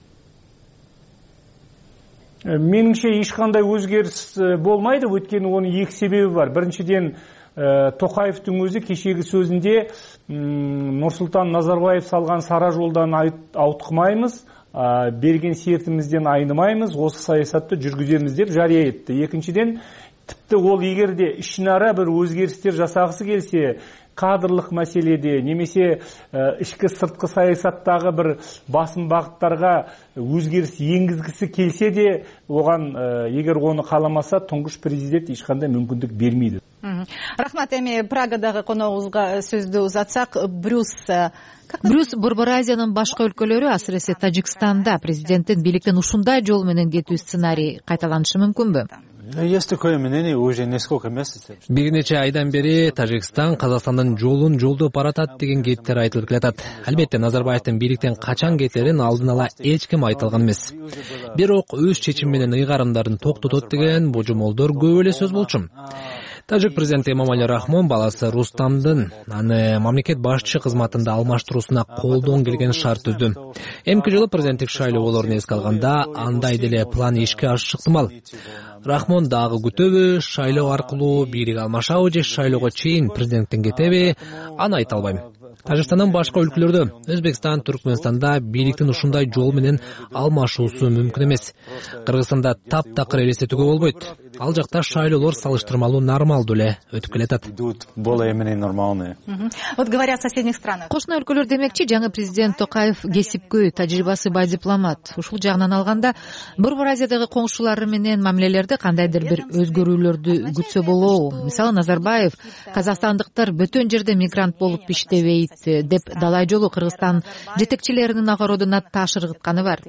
Меніңше ешқандай өзгеріс болмайды, өйткені оның екі себебі бар. Біріншіден, Тоқаевтың өзі кешегі сөзінде Нұрсұлтан Назарбаев салған сара жолдан ауытқымаймыз, берген сертімізден айнымаймыз, осы саясатты жүргіземіз деп жария етті. Екіншіден, тіпті ол егер де ішінара бір өзгерістер жасағысы келсе, кадрлық мәселеде, немесе ішкі сыртқы саясаттағы бір басым бағыттарға өзгеріс енгізгісі келсе де, оған егер оны қаламаса, тұңғыш президент ешқандай мүмкіндік бермейді. Рахмат, эми Прагадағы қонағыңызға сөзді ұзатсақ, Брюс Брюс Борбор-Азиянын башка өлкөлөрү, асыресе Тажикстанда президенттин бийликтен ушундай жол менен кетүү сценарий кайталанышы мүмкүнбү? Есть такое мнение уже несколько месяцев. Бир нече айдан бери Тажикстан Казакстандын жолун жолдоп баратат деген кептер айтылып келатат. Албетте Назарбаевдин бийликтен качан кетерин алдын ала эч ким айта алган эмес. Бирок өз чечими менен ыйгарымдарын токтотот деген божомолдор көп эле сөз болчу. Тажик президенти Эмомали Рахмон баласы Рустамдын аны мамлекет башчы кызматында алмаштыруусуна колдон келген шарт түздү. Эмки жылы президенттик шайлоолорун эске алганда андай деле план ишке ашышы ыктымал. Рахмон дагы күтөбү, шайлоо аркылуу бийлик алмашабы же шайлоого чейин президенттен кетеби, аны айта албайм. Тажикстандан башка өлкөлөрдө, Өзбекстан, Түркмөнстанда бийликтин ушундай жол менен алмашуусу мүмкүн эмес. Кыргызстанда таптакыр элестетүүгө болбойт. Ал жакта шайлоолор салыштырмалуу нормалдуу эле өтүп келатат. Вот говоря о соседних странах. Кошуна өлкөлөр демекчи, жаңы президент Токаев кесипкөй, тажрыйбасы бай дипломат. Ушул жагынан алганда, Борбор Азиядагы коңшулары менен мамилелерде кандайдыр бир өзгөрүүлөрдү күтсө болобу? Мисалы, Назарбаев казакстандыктар бөтөн жерде мигрант болуп иштебейт деп далай жолу Кыргызстан жетекчилеринин огородуна таш ыргытканы бар.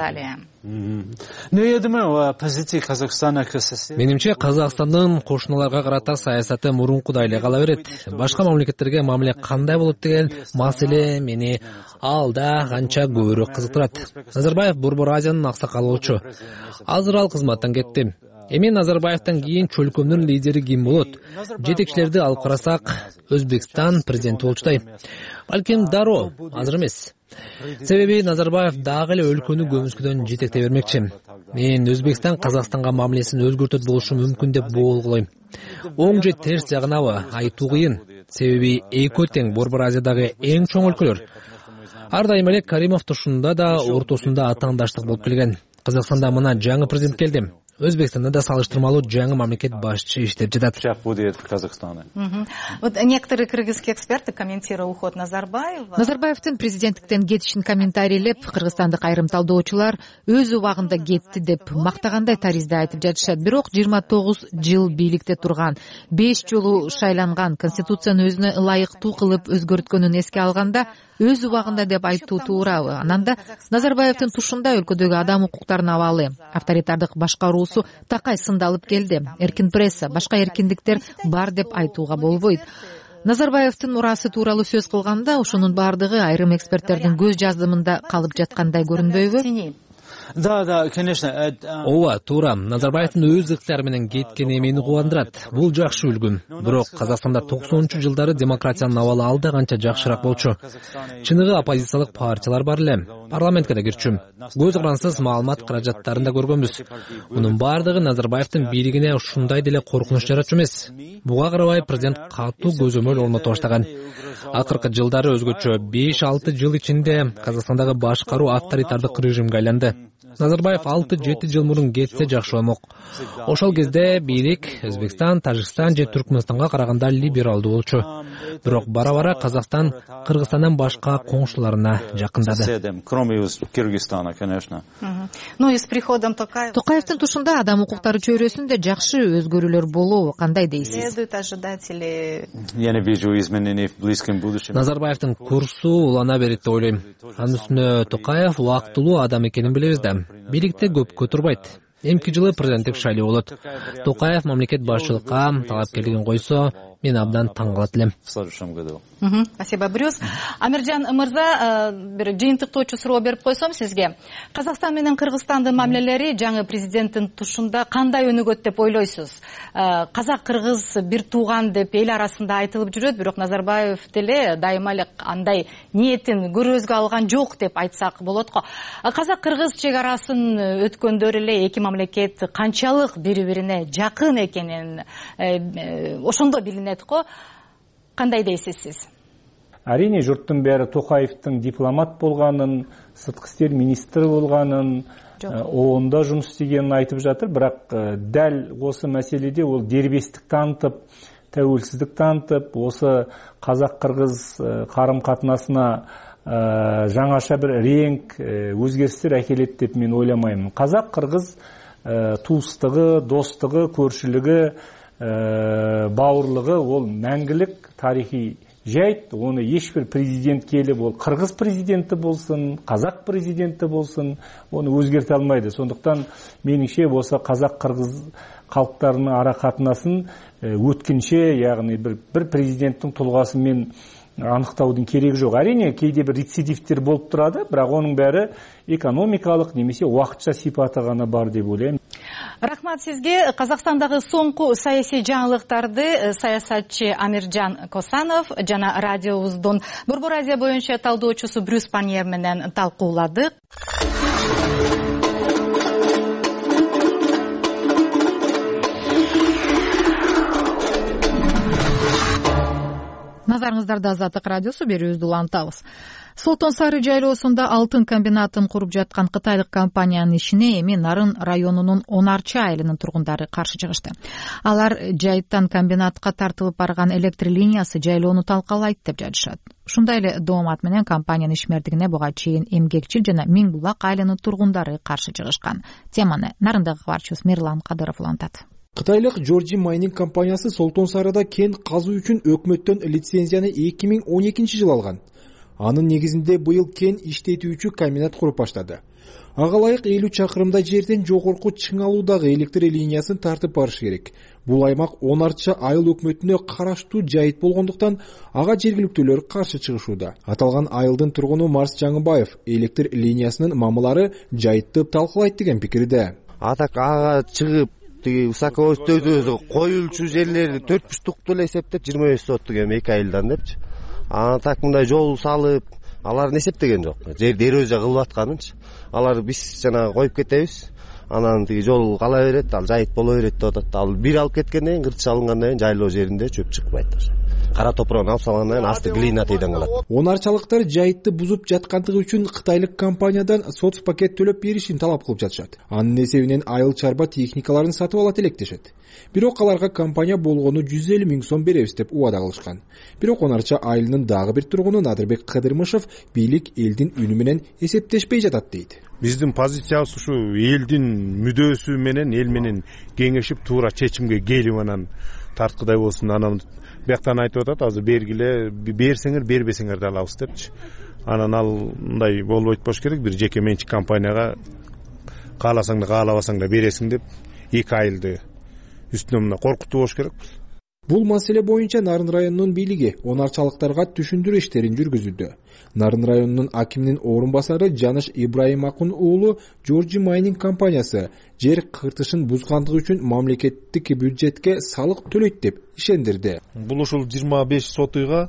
Менимче, Казакстандын кошуналарга карата саясаты мурункудай эле кала берет. Башка мамлекеттерге мамиле кандай болот деген маселе мени алда канча көбүрөөк кызыктырат. Назарбаев Борбор Азиянын аксакалы болчу. Азыр ал кызматтан кетти. Эми Назарбаевтан кийин чөлкөмдүн лидери ким болот? Жетекчилерди алып карасак, Өзбекстан президенти болчудай. Балким дароо, азыр эмес. Себеби Назарбаев дагы эле өлкөнү көмүскөдөн жетектей бермекчи. Мен Өзбекстан Казакстанга мамилесин өзгөртөт болушу мүмкүн деп болголойм. Оң же терс жагынабы айтуу кыйын. Себеби экөө тең Борбор Азиядагы эң чоң өлкөлөр. Ар дайым эле Каримов тушунда да ортосунда атаандаштык болуп келген. Казакстанда мына жаңы президент келди. Өзбекстанда да салыштырмалуу жаңы мамлекет башчы иштеп жатат. Вот некоторые кыргызские эксперты, комментируя уход Назарбаева, Назарбаевдин президенттиктен кетишин комментарийлеп, кыргызстандык айрым талдоочулар өз убагында кетти деп мактагандай таризде айтып жатышат. Бирок жыйырма тогуз жыл бийликте турган, беш жолу шайланган, конституцияны өзүнө ылайыктуу кылып өзгөрткөнүн эске алганда, өз убагында деп айтуу туурабы? Ананда Назарбаевдин тушунда өлкөдөгү адам укуктарынын абалы, авторитардык башкаруусу такай сындалып келди. Эркин пресса, башка эркиндиктер бар деп айтууга болбойт. Назарбаевдин мурасы тууралуу сөз кылганда, ошонун баардыгы айрым эксперттердин көз жаздымында калып жаткандай көрүнбөйбү? Да, да, конечно. Ооба, туура. Назарбаевдин өз ыктыяры менен кеткени мени кубандырат. Бул жакшы үлгү. Бирок Казакстанда токсонунчу жылдары демократиянын абалы алда канча жакшыраак болчу. Чыныгы оппозициялык партиялар бар эле. Парламентке да кирчү. Көз карансыз маалымат каражаттарын да көргөнбүз. Мунун баардыгы Назарбаевдин бийлигине ушундай деле коркунуч жаратчу эмес. Буга карабай президент катуу көзөмөл орното баштаган. Акыркы жылдары өзгөчө беш алты жыл ичинде Казакстандагы башкаруу авторитардык режимге айланды. Назарбаев алты жети жыл мурун кетсе жакшы болмок. Ошол кезде бийлик Өзбекстан, Тажикстан же Түркмөнстанга караганда либералдуу болчу. Бирок бара-бара Казакстан Кыргызстандан башка коңшуларына жакындады. Кроме Кыргызстана, конечно. Ну и с приходом Токаева. Токаевдин тушунда адам укуктары чөйрөсүндө жакшы өзгөрүүлөр болобу? Кандай дейсиз? Следует ожидать или... Я не вижу изменений в близком будущем. Назарбаевдин курсу улана берет деп ойлойм. Анын үстүнө Токаев убактылуу адам экенин билебиз да. Бийликте көпкө турбайт. Эмки жылы президенттик шайлоо болот. Токаев мамлекет башчылыкка талапкерлигин койсо, мен абдан таң калат элем. Спасибо, Брюс. Амиржан мырза, бир жыйынтыктоочу суроо берип койсом сизге. Казакстан менен Кыргызстандын мамилелери жаңы президенттин тушунда кандай өнүгөт деп ойлойсуз? Казак-кыргыз бир тууган деп эл арасында айтылып жүрөт, бирок Назарбаев деле дайыма эле андай ниетин көрөзгө алган жок деп айтсак болот го. Казак-кыргыз чек арасын өткөндөр эле эки мамлекет канчалык бири-бирине жакын экенин ошондо билинет го. Кандай дейсиз сиз? Әрине, жұрттың бәрі Тоқаевтың дипломат болғанын, сыртқы істер министрі болғанын, оонда жұмыс істегенін айтып жатыр, бірақ дәл осы мәселеде ол дербестік танытып, тәуелсіздік танытып, осы қазақ-қырғыз қарым-қатынасына жаңаша бір реңк, өзгерістер әкеледі деп мен ойламаймын. Қазақ-қырғыз туыстығы, достығы, көршілігі, бауырлығы ол мәңгілік тарихи жайт. Оны ешбір президент келіп, ол қырғыз президенті болсын, қазақ президенті болсын, оны өзгерте алмайды. Сондықтан меніңше осы қазақ-қырғыз халықтарының ара қатынасын өткінші, яғни бір, бір президенттің тұлғасымен анықтаудың керегі жоқ. Әрине, кейде бір рецидивтер болып тұрады, бірақ оның бәрі экономикалық немесе уақытша сипаты ғана бар деп ойлаймын. Рахмат сизге. Казакстандагы соңку саясий жаңылыктарды саясатчы Амиржан Косанов жана радиобуздун Борбор Азия боюнча талдоочусу Брюс Паньер менен талкууладык. назарыңыздарда Азаттык радиосу, берүүбүздү улантабыз. Солтон Сары жайлоосунда алтын комбинатын куруп жаткан кытайлык компаниянын ишине эми Нарын районунун Онарчы айылынын тургундары каршы чыгышты. Алар жайыттан комбинатка тартылып барган электр линиясы жайлоону талкалайт деп жатышат. Ушундай эле доомат менен компаниянын ишмердигине буга чейин эмгекчил жана Миң Булак айылынын тургундары каршы чыгышкан. Теманы Нарындагы кабарчыбыз Мирлан Кадыров улантат. Кытайлык Georgia Mining компаниясы Солтон Сарыда кен казуу үчүн өкмөттөн лицензияны эки миң он экинчи жылы алган. Анын негизинде быйыл кен иштетүүчү комбинат куруп баштады. Ага ылайык элүү чакырымдай жерден жогорку Чыңалуудагы электр линиясын тартып барыш керек. Бул аймак Онарчы айыл өкмөтүнө караштуу жайыт болгондуктан ага жергиликтүүлөр каршы чыгышууда. Аталган айылдын тургуну Марс Жаңыбаев электр линиясынын мамылары жайытты талкалайт деген пикирде. Атак ага чыгып высоковольтный коюлчу жерлери төрт буштукту эле эсептеп жыйырма беш соттук эми эки айылдан депчи. Ана так мындай жол салып, аларды эсептеген жок. Жер эрозия кылып атканынчы. Алар биз жана коюп кетебиз. Анан тиги жол кала берет, ал жайыт боло берет деп атат. Ал бир алып кеткенден кийин кырчы алынгандан кийин жайлоо жеринде чөп чыкпайт. Кара топурагын алып салгандан кийин асты глина тийден калат. Онарчалыктар жайытты бузуп жаткандыгы үчүн кытайлык компаниядан соцпакет төлөп беришин талап кылып жатышат. Анын эсебинен айыл чарба техникаларын сатып алат электешет. Бирок аларга компания болгону жүз элүү миң сом беребиз деп убада кылышкан. Бирок Онарча айылынын дагы бир тургуну Надырбек Кыдырмышев бийлик элдин үнү менен эсептешпей жатат дейт. Биздин позициябыз ушу элдин мүдөөсү менен, эл менен кеңешип туура чечимге келип анан тарткыдай болсун. Анан бияктан айтып атат, азыр бергиле, берсеңер, бербесеңер да алабыз депчи. Анан ал мындай болбойт болуш керек, бир жеке менчик компанияга кааласаң да каалабасаң да бересиң деп эки айылды үстүнө мына коркутуу болуш керек. Бул маселе боюнча Нарын районунун бийлиги Онарчалыктарга түшүндүрүү иштерин жүргүзүүдө. Нарын районунун акиминин орун басары Жаныш Ибраим Акун уулу Georgia Mining компаниясы жер кыртышын бузгандыгы үчүн мамлекеттик бюджетке салык төлөйт деп ишендирди. Бул ушул жыйырма беш сотыйга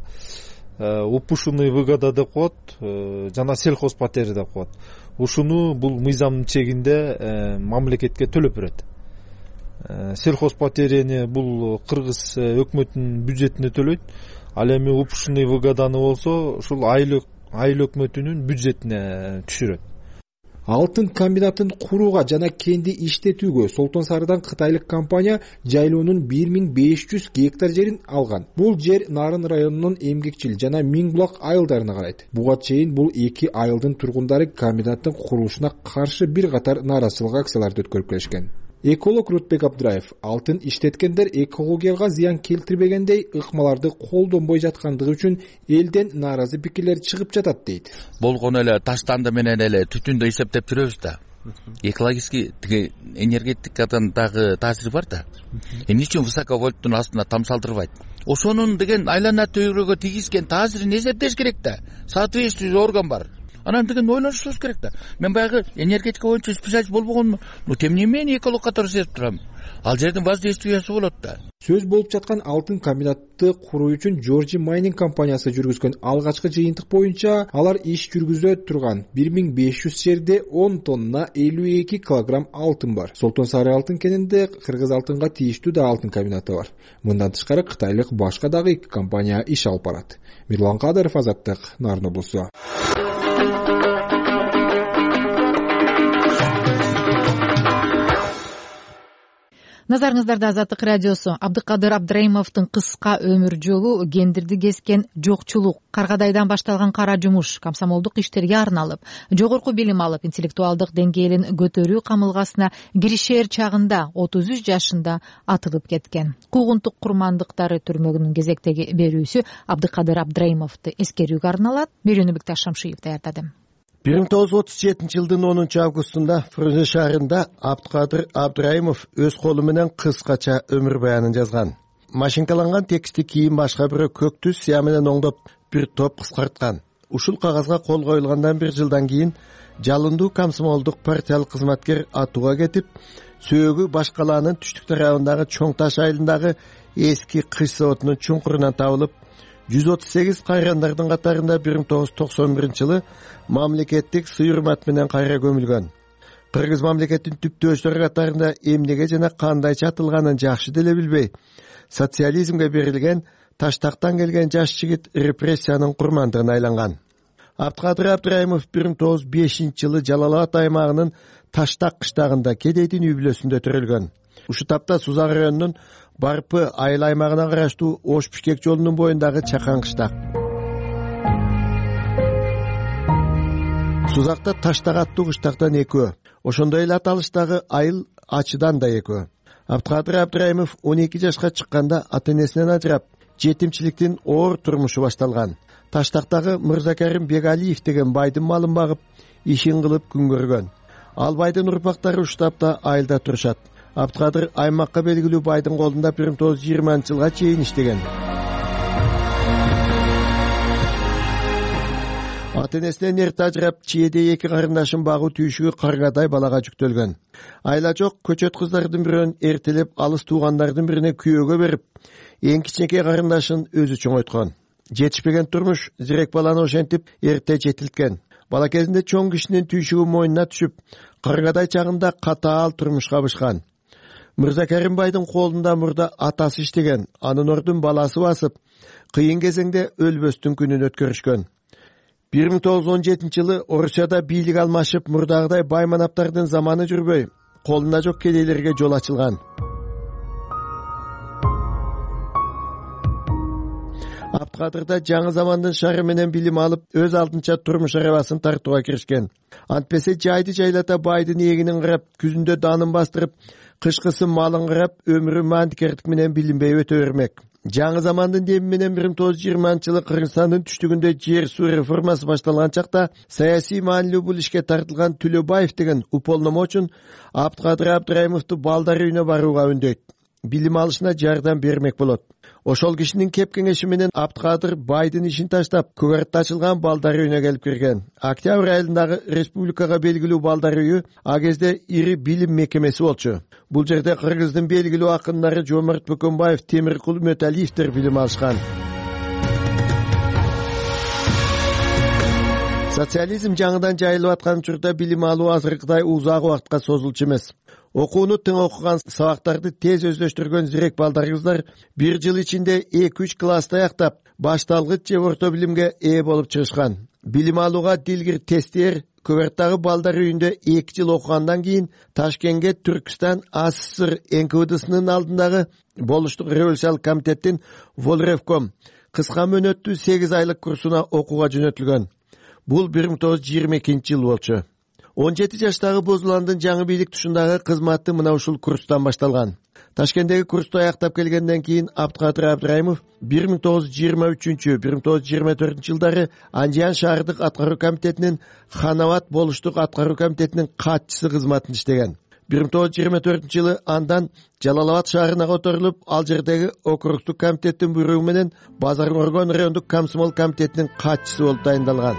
упушуный выгода деп коет, жана сельхозпатери деп коет. Ушуну бул мыйзамдын чегинде мамлекетке төлөп берет. Сельхозпатерияны бул кыргыз өкмөтүнүн бюджетине төлөйт. Ал эми упушуный выгоданы болсо ушул айыл айыл өкмөтүнүн бюджетине түшүрөт. Алтын комбинатын курууга жана кенди иштетүүгө Солтон Сарыдан кытайлык компания жайлоонун бир миң беш жүз гектар жерин алган. Бул жер Нарын районунун Эмгекчил жана Миң Булак айылдарына карайт. Буга чейин бул эки айылдын тургундары комбинаттын курулушуна каршы бир катар нааразычылык акцияларды өткөрүп келишкен. Эколог Рутбек Абдраев алтын иштеткендер экологияга зыян келтирбегендей ыкмаларды колдонбой жаткандыгы үчүн элден нааразы пикирлер чыгып жатат дейт. Болгону эле таштанды менен эле түтүндү эсептеп жүрөбүз да. Экологический тиги энергетикадан дагы таасири бар да. Эмне үчүн высоковольттун астына тамсалтырбайт? Ошонун деген айлана төйрөгө тийгизген таасирин эсептеш керек да. Соответствующий орган бар. Анан деген ойлонушубуз керек да. Мен баягы энергетика боюнча специалист болбогонмун. Но тем не менее эколог катары сезип турам. Ал жердин воздействиясы болот да. Сөз болуп жаткан алтын комбинатты куруу үчүн Georgia Mining компаниясы жүргүзгөн алгачкы жыйынтык боюнча алар иш жүргүзө турган бир миң беш жүз жерде он тонна элүү эки килограмм алтын бар. Солтон Сары алтын кенинде кыргыз алтынга тийиштүү да алтын комбинаты бар. Мындан тышкары кытайлык башка дагы эки компания иш алып барат. Мирлан Кадыров, Азаттык, Нарын облусу. Назарыңыздарда Азаттык радиосу. Абдыкадыр Абдрайымовдун кыска өмүр жолу гендерди кескен жокчулук, каргадайдан башталган кара жумуш, комсомолдук иштерге арналып, жогорку билим алып, интеллектуалдык деңгээлин көтөрүү камылгасына киришер чагында отуз үч жашында атылып кеткен. Куугунтук курмандыктары түрмөгүнүн кезектеги берүүсү Абдыкадыр Абдрайымовду эскерүүгө арналат. Берүүнү Бекташ Шамшиев даярдады. бир миң тогуз жүз отуз жетинчи жылдын онунчу августунда Фрунзе шаарында Абдыкадыр Абдрайымов өз колу менен кыскача өмүр баянын жазган. Машинкаланган текстти кийин башка бирөө көк түс сыя менен оңдоп бир топ кыскарткан. Ушул кагазга кол коюлгандан бир жылдан кийин жалындуу комсомолдук партиялык кызматкер атууга кетип, сөөгү Башкалаанын түштүк тарабындагы Чоң Таш айылындагы эски кыш заводунун чуңкурунан табылып, жүз отуз сегиз кайрандардын катарында бир миң тогуз жүз токсон биринчи жылы мамлекеттик сый-урмат менен кайра көмүлгөн. Кыргыз мамлекетинин түптөөчүлөрү катарында эмнеге жана кандайча атылганын жакшы деле билбей, социализмге берилген Таштактан келген жаш жигит репрессиянын курмандыгына айланган. Абдыкадыр Абдырайымов бир миң тогуз жүз бешинчи жылы Жалал Абад аймагынын Таштак кыштагында кедейдин үй бүлөсүндө төрөлгөн. Ушул тапта Сузак районунун Барпы айыл аймагына караштуу Ош Бишкек жолунун боюндагы чакан кыштак. Сузакта Таштак аттуу кыштактан экөө, ошондой эле аталыштагы айыл Ачыдан да экөө. Абдыкадыр Абдырайымов он эки жашка чыкканда ата-энесинен ажырап, жетимчиликтин оор турмушу башталган. Таштактагы Мырзакарим Бегалиев деген байдын малын багып, ишин кылып күн көргөн. Ал байдын урпактары уштапта айылда турушат. Абдыкадыр аймакка белгилүү байдын колунда бир миң тогуз жүз жыйырманчы жылга чейин иштеген. Ата-энесинен эрте ажырап, чиеде эки карындашын багуу түйшүгү каргадай балага жүктөлгөн. Айла жок, көчөт кыздардын бирөөн эртелеп алыс туугандардын бирине күйөөгө берип, эң кичинекей карындашын өзү чоңойткон. Жетишпеген турмуш зирек баланы ошентип эрте жетилткен. Бала кезинде чоң кишинин түйшүгү мойнуна түшүп, каргадай чагында катаал турмушка абышкан. Мырзакарим байдын колунда мурда атасы иштеген, анын ордун баласы басып, кыйын кезеңде өлбөстүн күнүн өткөрүшкөн. бир миң тогуз жүз он жетинчи жылы Орусияда бийлик алмашып, мурдагыдай байманаптардын заманы жүрбөй, колуна жок кедейлерге жол ачылган. Абдыкадырда жаңы замандын шары менен билим алып, өз алдынча турмуш арабасын тартууга киришкен. Антпесе жайды жайлата байдын эгинин карап, күзүндө данын бастырып, кышкысы малын карап, өмүрү мандикердик менен билинбей өтө бермек. Жаңы замандын деми менен бир миң тогуз жүз жыйырманчы жылы Кыргызстандын түштүгүндө жер суу реформасы башталган чакта саясий маанилүү бул ишке тартылган Төлөбаев деген уполномочун Абдыкадыр Абдырайымовду балдар үйүнө барууга үндөйт. Билим алышына жардам бермек болот. Ошол кишинин кеп кеңеши менен Абдыкадыр байдын ишин таштап, Көк Артта ачылган балдар үйүнө келип кирген. Октябрь айылындагы республикага белгилүү балдар үйү а кезде ири билим мекемеси болчу. Бул жерде Кыргыздын белгилүү акындары Жомарт Бөкөнбаев, Темиркул Үмөталиевдер билим алышкан. Социализм жаңыдан жайылып аткан учурда билим алуу азыркыдай узак убакытка созулчу эмес. Окууну тың окуган, сабактарды тез өздөштүргөн зирек балдарыбыздар бир жыл ичинде эки үч классты аяктап, башталгыч же орто билимге ээ болуп чыгышкан. Билим алууга дилгир тестер Көк Арттагы балдар үйүндө эки жыл окугандан кийин Ташкентке Түркстан АССР эн ка вэ дсынын алдындагы болуштук революциялык комитеттин Волревком кыска мөөнөттүү сегиз айлык курсуна окууга жөнөтүлгөн. Бул бир миң тогуз жүз жыйырма экинчи жыл болчу. он жети жаштагы Бозуландын жаңы бийлик тушундагы кызматы мына ушул курстан башталган. Ташкенттеги курсту аяктап келгенден кийин Абдыкадыр Абдырайымов бир миң тогуз жүз жыйырма үчүнчү — бир миң тогуз жүз жыйырма төртүнчү жылдары Анжиян шаардык аткаруу комитетинин Ханават болуштук аткаруу комитетинин катчысы кызматын иштеген. бир миң тогуз жүз жыйырма төртүнчү жылы андан Жалал Абад шаарына которулуп, ал жердеги округтук комитеттин буйругу менен Базар Оргон райондук комсомол комитетинин катчысы болуп дайындалган.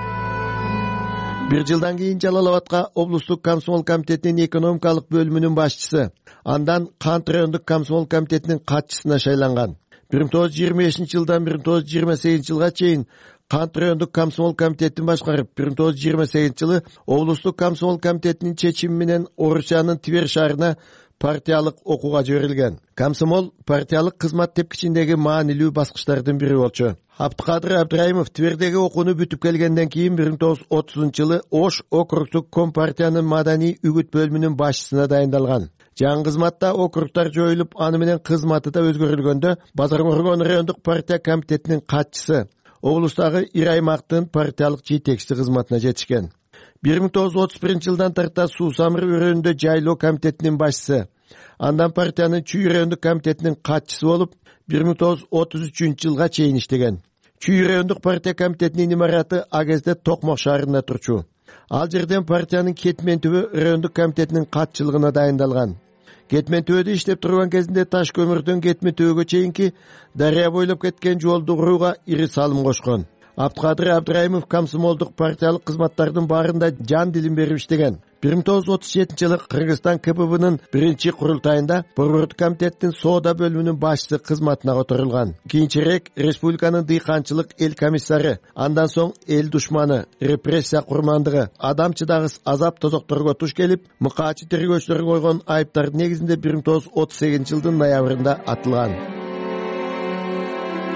Бир жылдан кийин Жалал Абадка облустук комсомол комитетинин экономикалык бөлүмүнүн башчысы, андан Кант райондук комсомол комитетинин катчысына шайланган. бир миң тогуз жүз жыйырма бешинчи жылдан бир миң тогуз жүз жыйырма сегизинчи жылга чейин Кант райондук комсомол комитетин башкарып, бир миң тогуз жүз жыйырма сегизинчи жылы облустук комсомол комитетинин чечими менен Орусиянын Тивер шаарына партиялык окууга жиберилген. Комсомол партиялык кызмат тепкичиндеги маанилүү баскычтардын бири болчу. Абдыкадыр Абдырайымов Твердеги окууну бүтүп келгенден кийин бир миң тогуз жүз отузунчу жылы Ош округтук компартиянын маданий үгүт бөлүмүнүн башчысына дайындалган. Жаңы кызматта округтар жоюлуп, аны менен кызматы да өзгөрүлгөндө Базар Оргон райондук партия комитетинин катчысы, облустагы ири аймактын партиялык жетекчиси кызматына жетишкен. бир миң тогуз жүз отуз биринчи жылдан тарта Суу Самыр өрөөнүндө жайлоо комитетинин башчысы, андан партиянын Чүй райондук комитетинин катчысы болуп, бир миң тогуз жүз отуз үчүнчү жылга чейин иштеген. Чүй райондук партия комитетинин имараты а кезде Токмок шаарында турчу. Ал жерден партиянын Кетмен түбө райондук комитетинин катчылыгына дайындалган. Кетмен түбөдө иштеп турган кезинде Таш көмүрдөн Кетмен түбөгө чейинки дарыя бойлоп кеткен жолду курууга ири салым кошкон. Абдыкадыр Абдырайымов комсомолдук партиялык кызматтардын баарында жан дилин берип иштеген. бир миң тогуз жүз отуз жетинчи жылы Кыргызстан К П Б'нын биринчи курултайында Борбордук комитеттин соода бөлүмүнүн башчысы кызматына которулган. Кийинчерээк республиканын дыйканчылык эл комиссары, андан соң эл душманы, репрессия курмандыгы, адамчыдагыс азап тозокторго туш келип, мыкаачы тергөөчүлөр койгон айыптардын негизинде бир миң тогуз жүз отуз сегизинчи жылдын ноябрында атылган.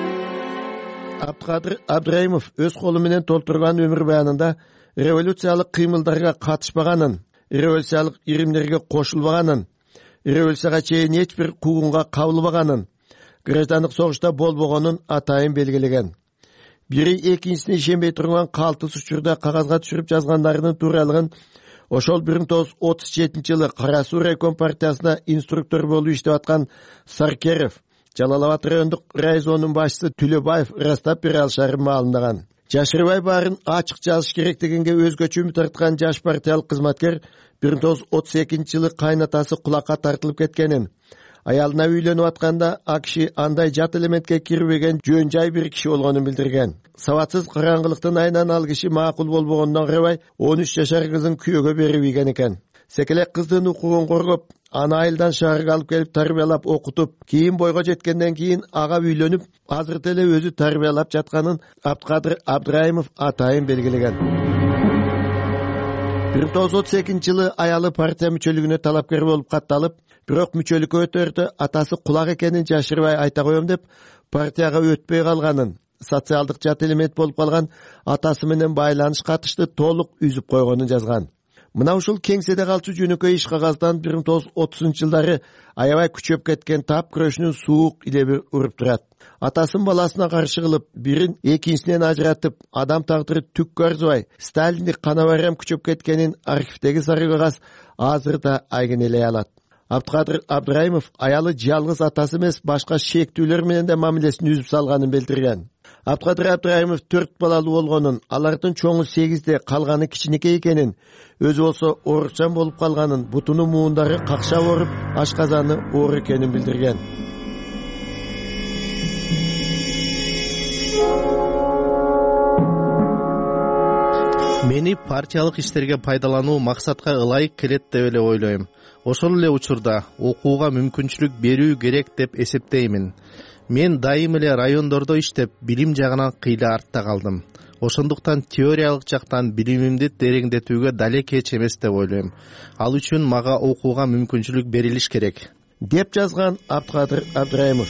Абдыкадыр Абдыраимов өз колу менен толтурган өмүр баянында революциялык кыймылдарга катышпаганын, революциялык иримдерге кошулбаганын, революцияга чейин эч бир куугунга кабылбаганын, граждандык согушта болбогонун атайын белгилеген. Бири экинчисине ишенбей турган калтыс учурда кагазга түшүрүп жазгандарынын тууралыгын ошол бир миң тогуз жүз отуз жетинчи жылы Кара Суу райком партиясына инструктор болуп иштеп аткан Саркеров, Жалал Абад райондук райзонунун башчысы Түлөбаев ырастап бере алышарын маалымдаган. Жашырбай баарын ачык жазыш керек дегенге өзгөчө үмүт арткан жаш партиялык кызматкер бир миң тогуз жүз отуз экинчи жылы кайнатасы кулакка тартылып кеткенин, аялына үйлөнүп атканда а киши андай жат элементке кирбеген жөн жай бир киши болгонун билдирген. Сабатсыз караңгылыктын айынан ал киши макул болбогондон карабай он үч жашар кызын күйөөгө берип ийген экен. Секелек кыздын укугун коргоп, аны айылдан шаарга алып келип тарбиялап окутуп, кийин бойго жеткенден кийин ага үйлөнүп, азыр деле өзү тарбиялап жатканын Абдыкадыр Абдыраимов атайын белгилеген. бир миң тогуз жүз отуз экинчи жылы аялы партия мүчөлүгүнө талапкер болуп катталып, бирок мүчөлүккө өтөрдө атасы кулак экенин жашырбай айта коем деп партияга өтпөй калганын, социалдык жат элемент болуп калган атасы менен байланыш катышты толук үзүп койгонун жазган. Мына ушул кеңседе калчу жөнөкөй иш кагаздан бир миң тогуз жүз отузунчу жылдары аябай күчөп кеткен тап күрөшүнүн суук илеби уруп турат. Атасын баласына каршы кылып, бирин экинчисинен ажыратып, адам тагдыры түккө арзыбай, Сталиндик канабарам күчөп кеткенин архивдеги сары кагаз азыр да айгинелей алат. Абдыкадыр Абдыраимов аялы жалгыз атасы эмес, башка шектүүлөр менен да мамилесин үзүп салганын билдирген. Абдыкадыр Абдыраимов төрт балалуу болгонун, алардын чоңу сегизде, калганы кичинекей экенин, өзү болсо оорукчан болуп калганын, бутунун муундары какшап ооруп, ашказаны оор экенин билдирген. Мени партиялык иштерге пайдалануу максатка ылайык келет деп эле ойлойм. Ошол эле учурда окууга мүмкүнчүлүк берүү керек деп эсептеймин. Мен дайым эле райондордо иштеп, билим жагынан кыйла артта калдым. Ошондуктан теориялык жактан билимимди тереңдетүүгө дале кеч эмес деп ойлойм. Ал үчүн мага окууга мүмкүнчүлүк берилиш керек, деп жазган Абдыкадыр Абдыраимов.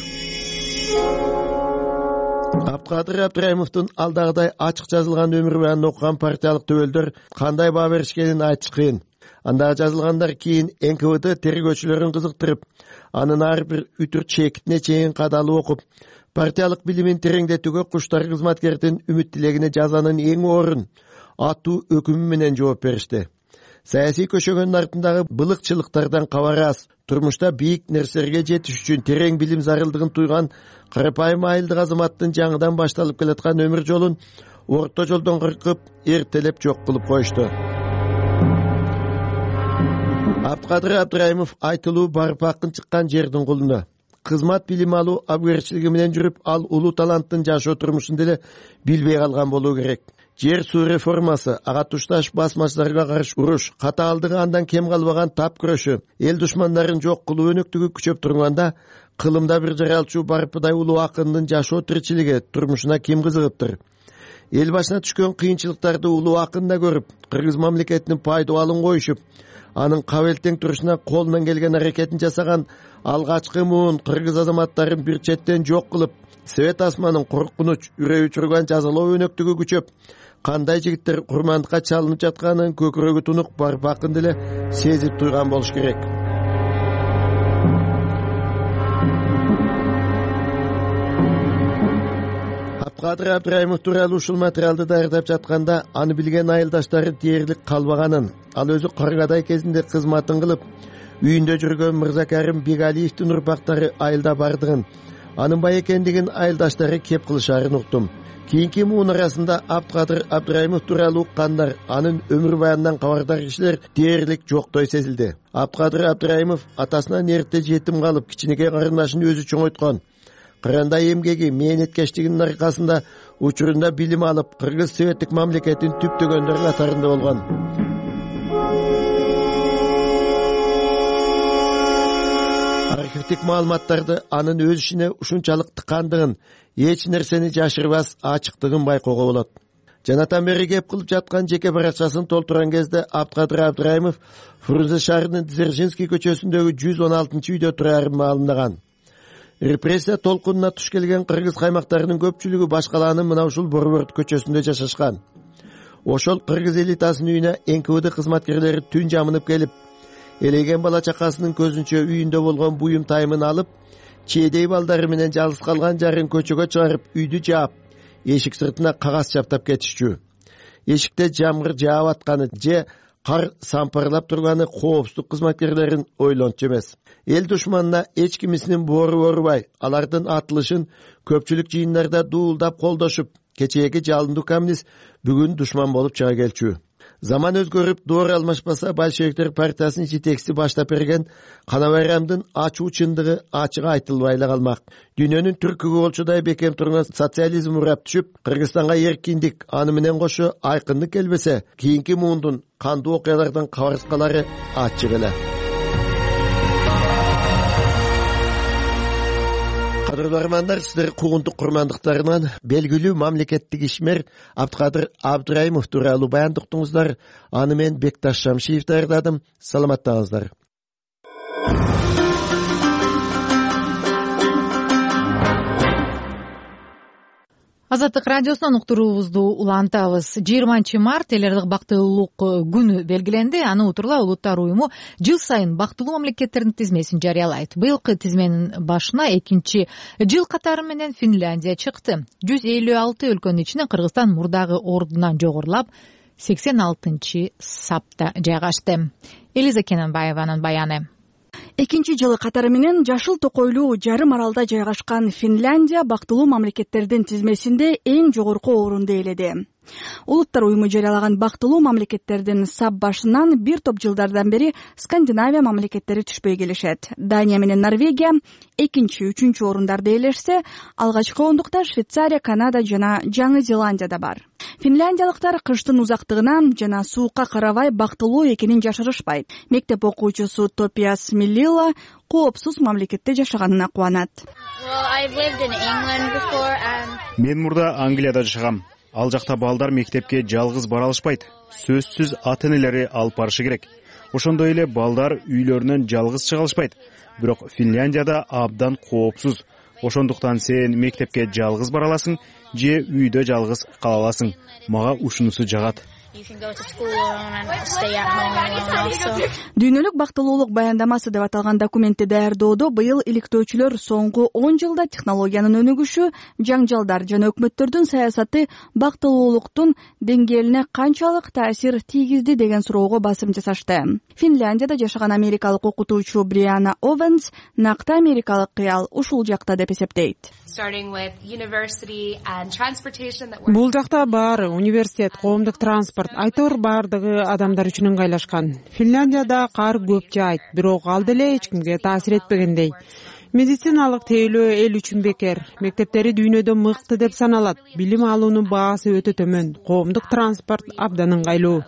Абдыкадыр Абдыраимовдун алдагыдай ачык жазылган өмүр баянын окуган партиялык төбөлдөр кандай баа беришкенин айтыш кыйын. Анда жазылгандар кийин эн ка вэ дэ тергөөчүлөрүн кызыктырып, анын ар бир үтүр чекитине чейин кадалып окуп, партиялык билимин тереңдетүүгө куштар кызматкердин үмүт тилегине жазанын эң орун, аттуу өкүмү менен жооп беришти. Саясий көчөгөндүн артындагы былыкчылыктардан кабар аз, турмушта бийик нерселерге жетиш үчүн терең билим зарылдыгын туйган карапайым айылдык азаматтын жаңыдан башталып келаткан өмүр жолун орто жолдон кыркып, эртелеп жок кылып коюшту. Абдыкадыр Абдыраимов айтылуу барып акын чыккан жердин кулуна. Кызмат билим алуу абгерчилиги менен жүрүп, ал улуу таланттын жашоо турмушун деле билбей калган болуу керек. Жер суу реформасы, ага тушташ басмачыларга каршы уруш, катаалдыгы андан кем калбаган тап күрөшү, эл душмандарын жок кылуу өнөктүгү күчөп турганда, кылымда бир жаралчу барпыдай улуу акындын жашоо тиричилиги, турмушуна ким кызыгыптыр? Эл башына түшкөн кыйынчылыктарды улуу акын да көрүп, кыргыз мамлекетинин пайдалын коюшуп, анын кабыл тең турушуна колунан келген аракетин жасаган алгачкы муун кыргыз азаматтарын бир четтен жок кылып, Совет асманын коркунуч, үрөй учурган жазалоо өнөктүгү күчөп, кандай жигиттер курмандыкка чалынып жатканын көкүрөгү тунук барып акын деле сезип туйган болуш керек. Абдыкадыр Абдыраимов тууралуу ушул материалды даярдап жатканда аны билген айылдаштары дээрлик калбаганын, ал өзү Каргадай кезинде кызматын кылып, үйүндө жүргөн Мырзакарим Бегалиевдин урпактары айылда бардыгын, анын бай экендигин айылдаштары кеп кылышарын уктум. Кийинки муун арасында Абдыкадыр Абдыраимов тууралуу уккандар, анын өмүр баянынан кабардар кишилер дээрлик жоктой сезилди. Абдыкадыр Абдыраимов атасынан эрте жетим калып, кичинекей карындашын өзү чоңойткон. Кырандай эмгеги, мээнеткечтигинин аркасында учурунда билим алып, Кыргыз советтик мамлекетин түптөгөндөрдүн катарында болгон. Архивдик маалыматтарды анын өз ишине ушунчалык тыкандыгын, эч нерсени жашырбас ачыктыгын байкоого болот. Жанатан бери кеп кылып жаткан жеке баракчасын толтурган кезде Абдыкадыр Абдыраимов Фрунзе шаарынын Дзержинский көчөсүндөгү жүз он алтынчы үйдө турарын маалымдаган. Репрессия толкунуна туш келген кыргыз каймактарынын көпчүлүгү башкалаанын мына ушул Борборд көчөсүндө жашашкан. Ошол кыргыз элитасынын үйүнө эн ка вэ дэ кызматкерлери түн жамынып келип, элеген бала чакасынын көзүнчө үйүндө болгон буюм тайымын алып, чейдей балдары менен жалгыз калган жарын көчөгө чыгарып, үйдү жаап, эшик сыртына кагаз чаптап кетишчү. Эшикте жамгыр жаап атканы же кар сампырлап турганы коопсуздук кызматкерлерин ойлончу эмес. Эл душманына эч кимисинин боору оорубай, алардын атылышын көпчүлүк жыйындарда дуулдап колдошуп, кечээги жалындуу коммунист бүгүн душман болуп чыга келчү. Заман өзгөрүп, доор алмашпаса, большевиктер партиясынын жетекчиси баштап берген кана байрамдын ачуу чындыгы ачык айтылбай эле калмак. Дүйнөнүн түркүгө болчудай бекем турган социализм урап түшүп, Кыргызстанга эркиндик, аны менен кошо айкындык келбесе, кийинки муундун кандуу окуялардан кабарсыз калары ачык эле. Кадырлуу армандар, сиздер куугунтук курмандыктарынан белгилүү мамлекеттик ишмер Абдыкадыр Абдыраимов тууралуу баяндыктыңыздар. Аны мен Бекташ Шамшиев даярдадым. Саламаттаңыздар. Азаттык радиосунан уктуруубузду улантабыз. жыйырманчы март эл аралык бактылуулук күнү белгиленди. Аны утурула Улуттар уюму жыл сайын бактылуу мамлекеттердин тизмесин жарыялайт. Быйылкы тизменин башына экинчи жыл катары менен Финляндия чыкты. жүз элүү алты өлкөнүн ичинен Кыргызстан мурдагы ордунан жогорулап, сексен алтынчы сапта жайгашты. Элиза Кененбаеванын баяны. Экинчи жылы катары менен жашыл токойлуу жарым аралда жайгашкан Финляндия бактылуу мамлекеттердин тизмесинде эң жогорку орунду ээледи. Улуттар уюму жарыялаган бактылуу мамлекеттердин сап башынан бир топ жылдардан бери Скандинавия мамлекеттери түшпөй келишет. Дания менен Норвегия экинчи, үчүнчү орундарда ээлешсе, алгачкы ондукта Швейцария, Канада жана Жаңы Зеландияда бар. Финляндиялыктар кыштын узактыгына жана суукка карабай бактылуу экенин жашырышпайт. Мектеп окуучусу Топиас Миллила коопсуз мамлекетте жашаганына кубанат. Мен мурда Англияда жашагам. Ал жакта балдар мектепке жалгыз бара алышпайт. Сөзсүз ата-энелери алып барышы керек. Ошондой эле балдар үйлөрүнөн жалгыз чыга алышпайт. Бирок Финляндияда абдан коопсуз. Ошондуктан сен мектепке жалгыз бара аласың же үйдө жалгыз кала аласың. Мага ушунусу жагат. Дүйнөлүк бактылуулук баяндамасы деп аталган документти даярдоодо быйыл иликтөөчүлөр соңку он жылда технологиянын өнүгүшү, жаңжалдар жана өкмөттөрдүн саясаты бактылуулуктун деңгээлине канчалык таасир тийгизди деген суроого басым жасашты. Финляндияда жашаган америкалык окутуучу Бриана Овенс накты америкалык кыял ушул жакта деп эсептейт. Бул жакта баары университет, коомдук транспорт, айтор баардыгы адамдар үчүн ыңгайлашкан. Финляндияда кар көп жаайт, бирок ал деле эч кимге таасир этпегендей. Медициналык тейлөө эл үчүн бекер. Мектептери дүйнөдө мыкты деп саналат. Билим алуунун баасы өтө төмөн. Коомдук транспорт абдан ыңгайлуу.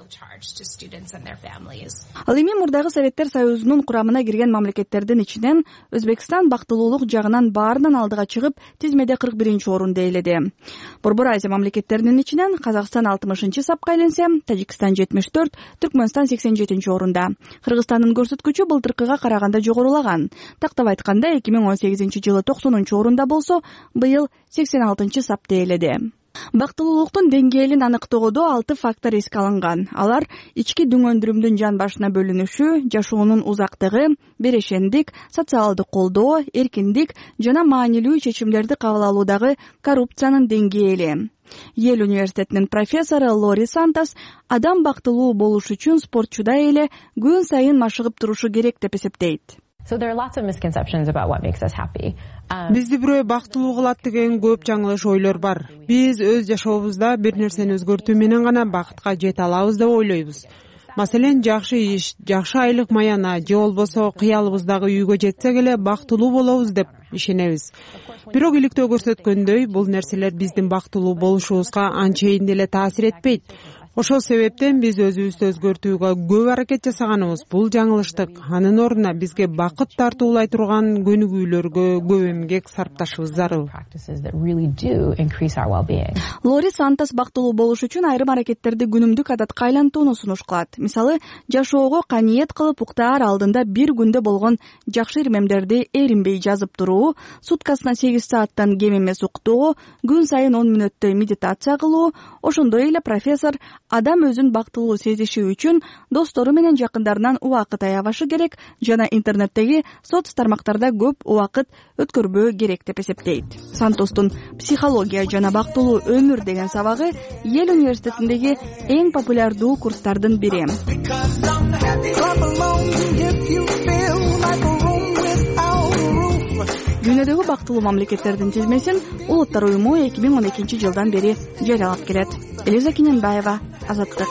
Ал эми мурдагы Советтер Союзунун курамына кирген мамлекеттердин ичинен Өзбекстан бактылуулук жагынан баарынан алдыга чыгып, тизмеде кырк биринчи орунду ээледи. Борбор Азия мамлекеттеринин ичинен Казакстан алтымышынчы сапка айленсе, Тажикстан жетимиш төрт, Түркмөнстан сексен жетинчи орунда. Кыргызстандын көрсөткүчү былтыркыга караганда жогорулаган. Тактап айтканда эки миң он сегизинчи жылы токсонунчу орунда болсо, быйыл сексен алтынчы сапты ээледи. Бактылуулуктун деңгээлин аныктоодо алты фактор эске алынган. Алар ички дүңөндүрүмдүн жан башына бөлүнүшү, жашоонун узактыгы, берешендик, социалдык колдоо, эркиндик жана маанилүү чечимдерди кабыл алуудагы коррупциянын деңгээли. Йел университетинин профессору Лори Сантос адам бактылуу болуш үчүн спортчудай эле күн сайын машыгып турушу керек деп эсептейт. Бизди бирөө бактылуу кылат деген көп жаңылыш ойлор бар. Биз өз жашообузда бир нерсени өзгөртүү менен гана бакытка жете алабыз деп ойлойбуз. Маселен, жакшы иш, жакшы айлык маяна же болбосо кыялыбыздагы үйгө жетсек эле бактылуу болобуз деп ишенебиз. Бирок иликтөө көрсөткөндөй, бул нерселер биздин бактылуу болушубузга анчейин деле таасир этпейт. ошол себептен биз өзүбүздү өзгөртүүгө көп аракет жасаганыбыз бул жаңылыштык. Анын ордуна бизге бакыт тартуулай турган көнүгүүлөргө көп эмгек сарпташыбыз зарыл. Лори Сантос бактылуу болуш үчүн айрым аракеттерди күнүмдүк адатка айлантууну сунуш кылат. Мисалы, жашоого каниет кылып уктаар алдында бир күндө болгон жакшы ирмемдерди эринбей жазып туруу, суткасына сегиз сааттан кем эмес уктоо, күн сайын он мүнөттөй медитация кылуу. Ошондой эле профессор адам өзүн бактылуу сезиши үчүн достору менен жакындарынан убакыт аябашы керек жана интернеттеги соц тармактарда көп убакыт өткөрбөө керек деп эсептейт. Сантостун психология жана бактылуу өмүр деген сабагы Йель университетиндеги эң популярдуу курстардын бири. Дүйнөдөгү бактылуу мамлекеттердин тизмесин Улуттар уюму эки миң он экинчи жылдан бери жарыялап келет. Элиза Кененбаева, Азаттык.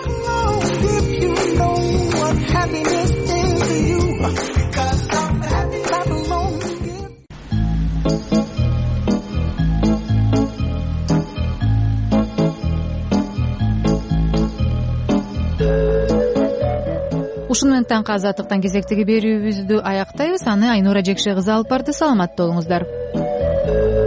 Ушуну менен таңкы Азаттыктан кезектеги берүүбүздү аяктайбыз. Аны Айнура Жекше кызы алып барды. Саламатта болуңуздар.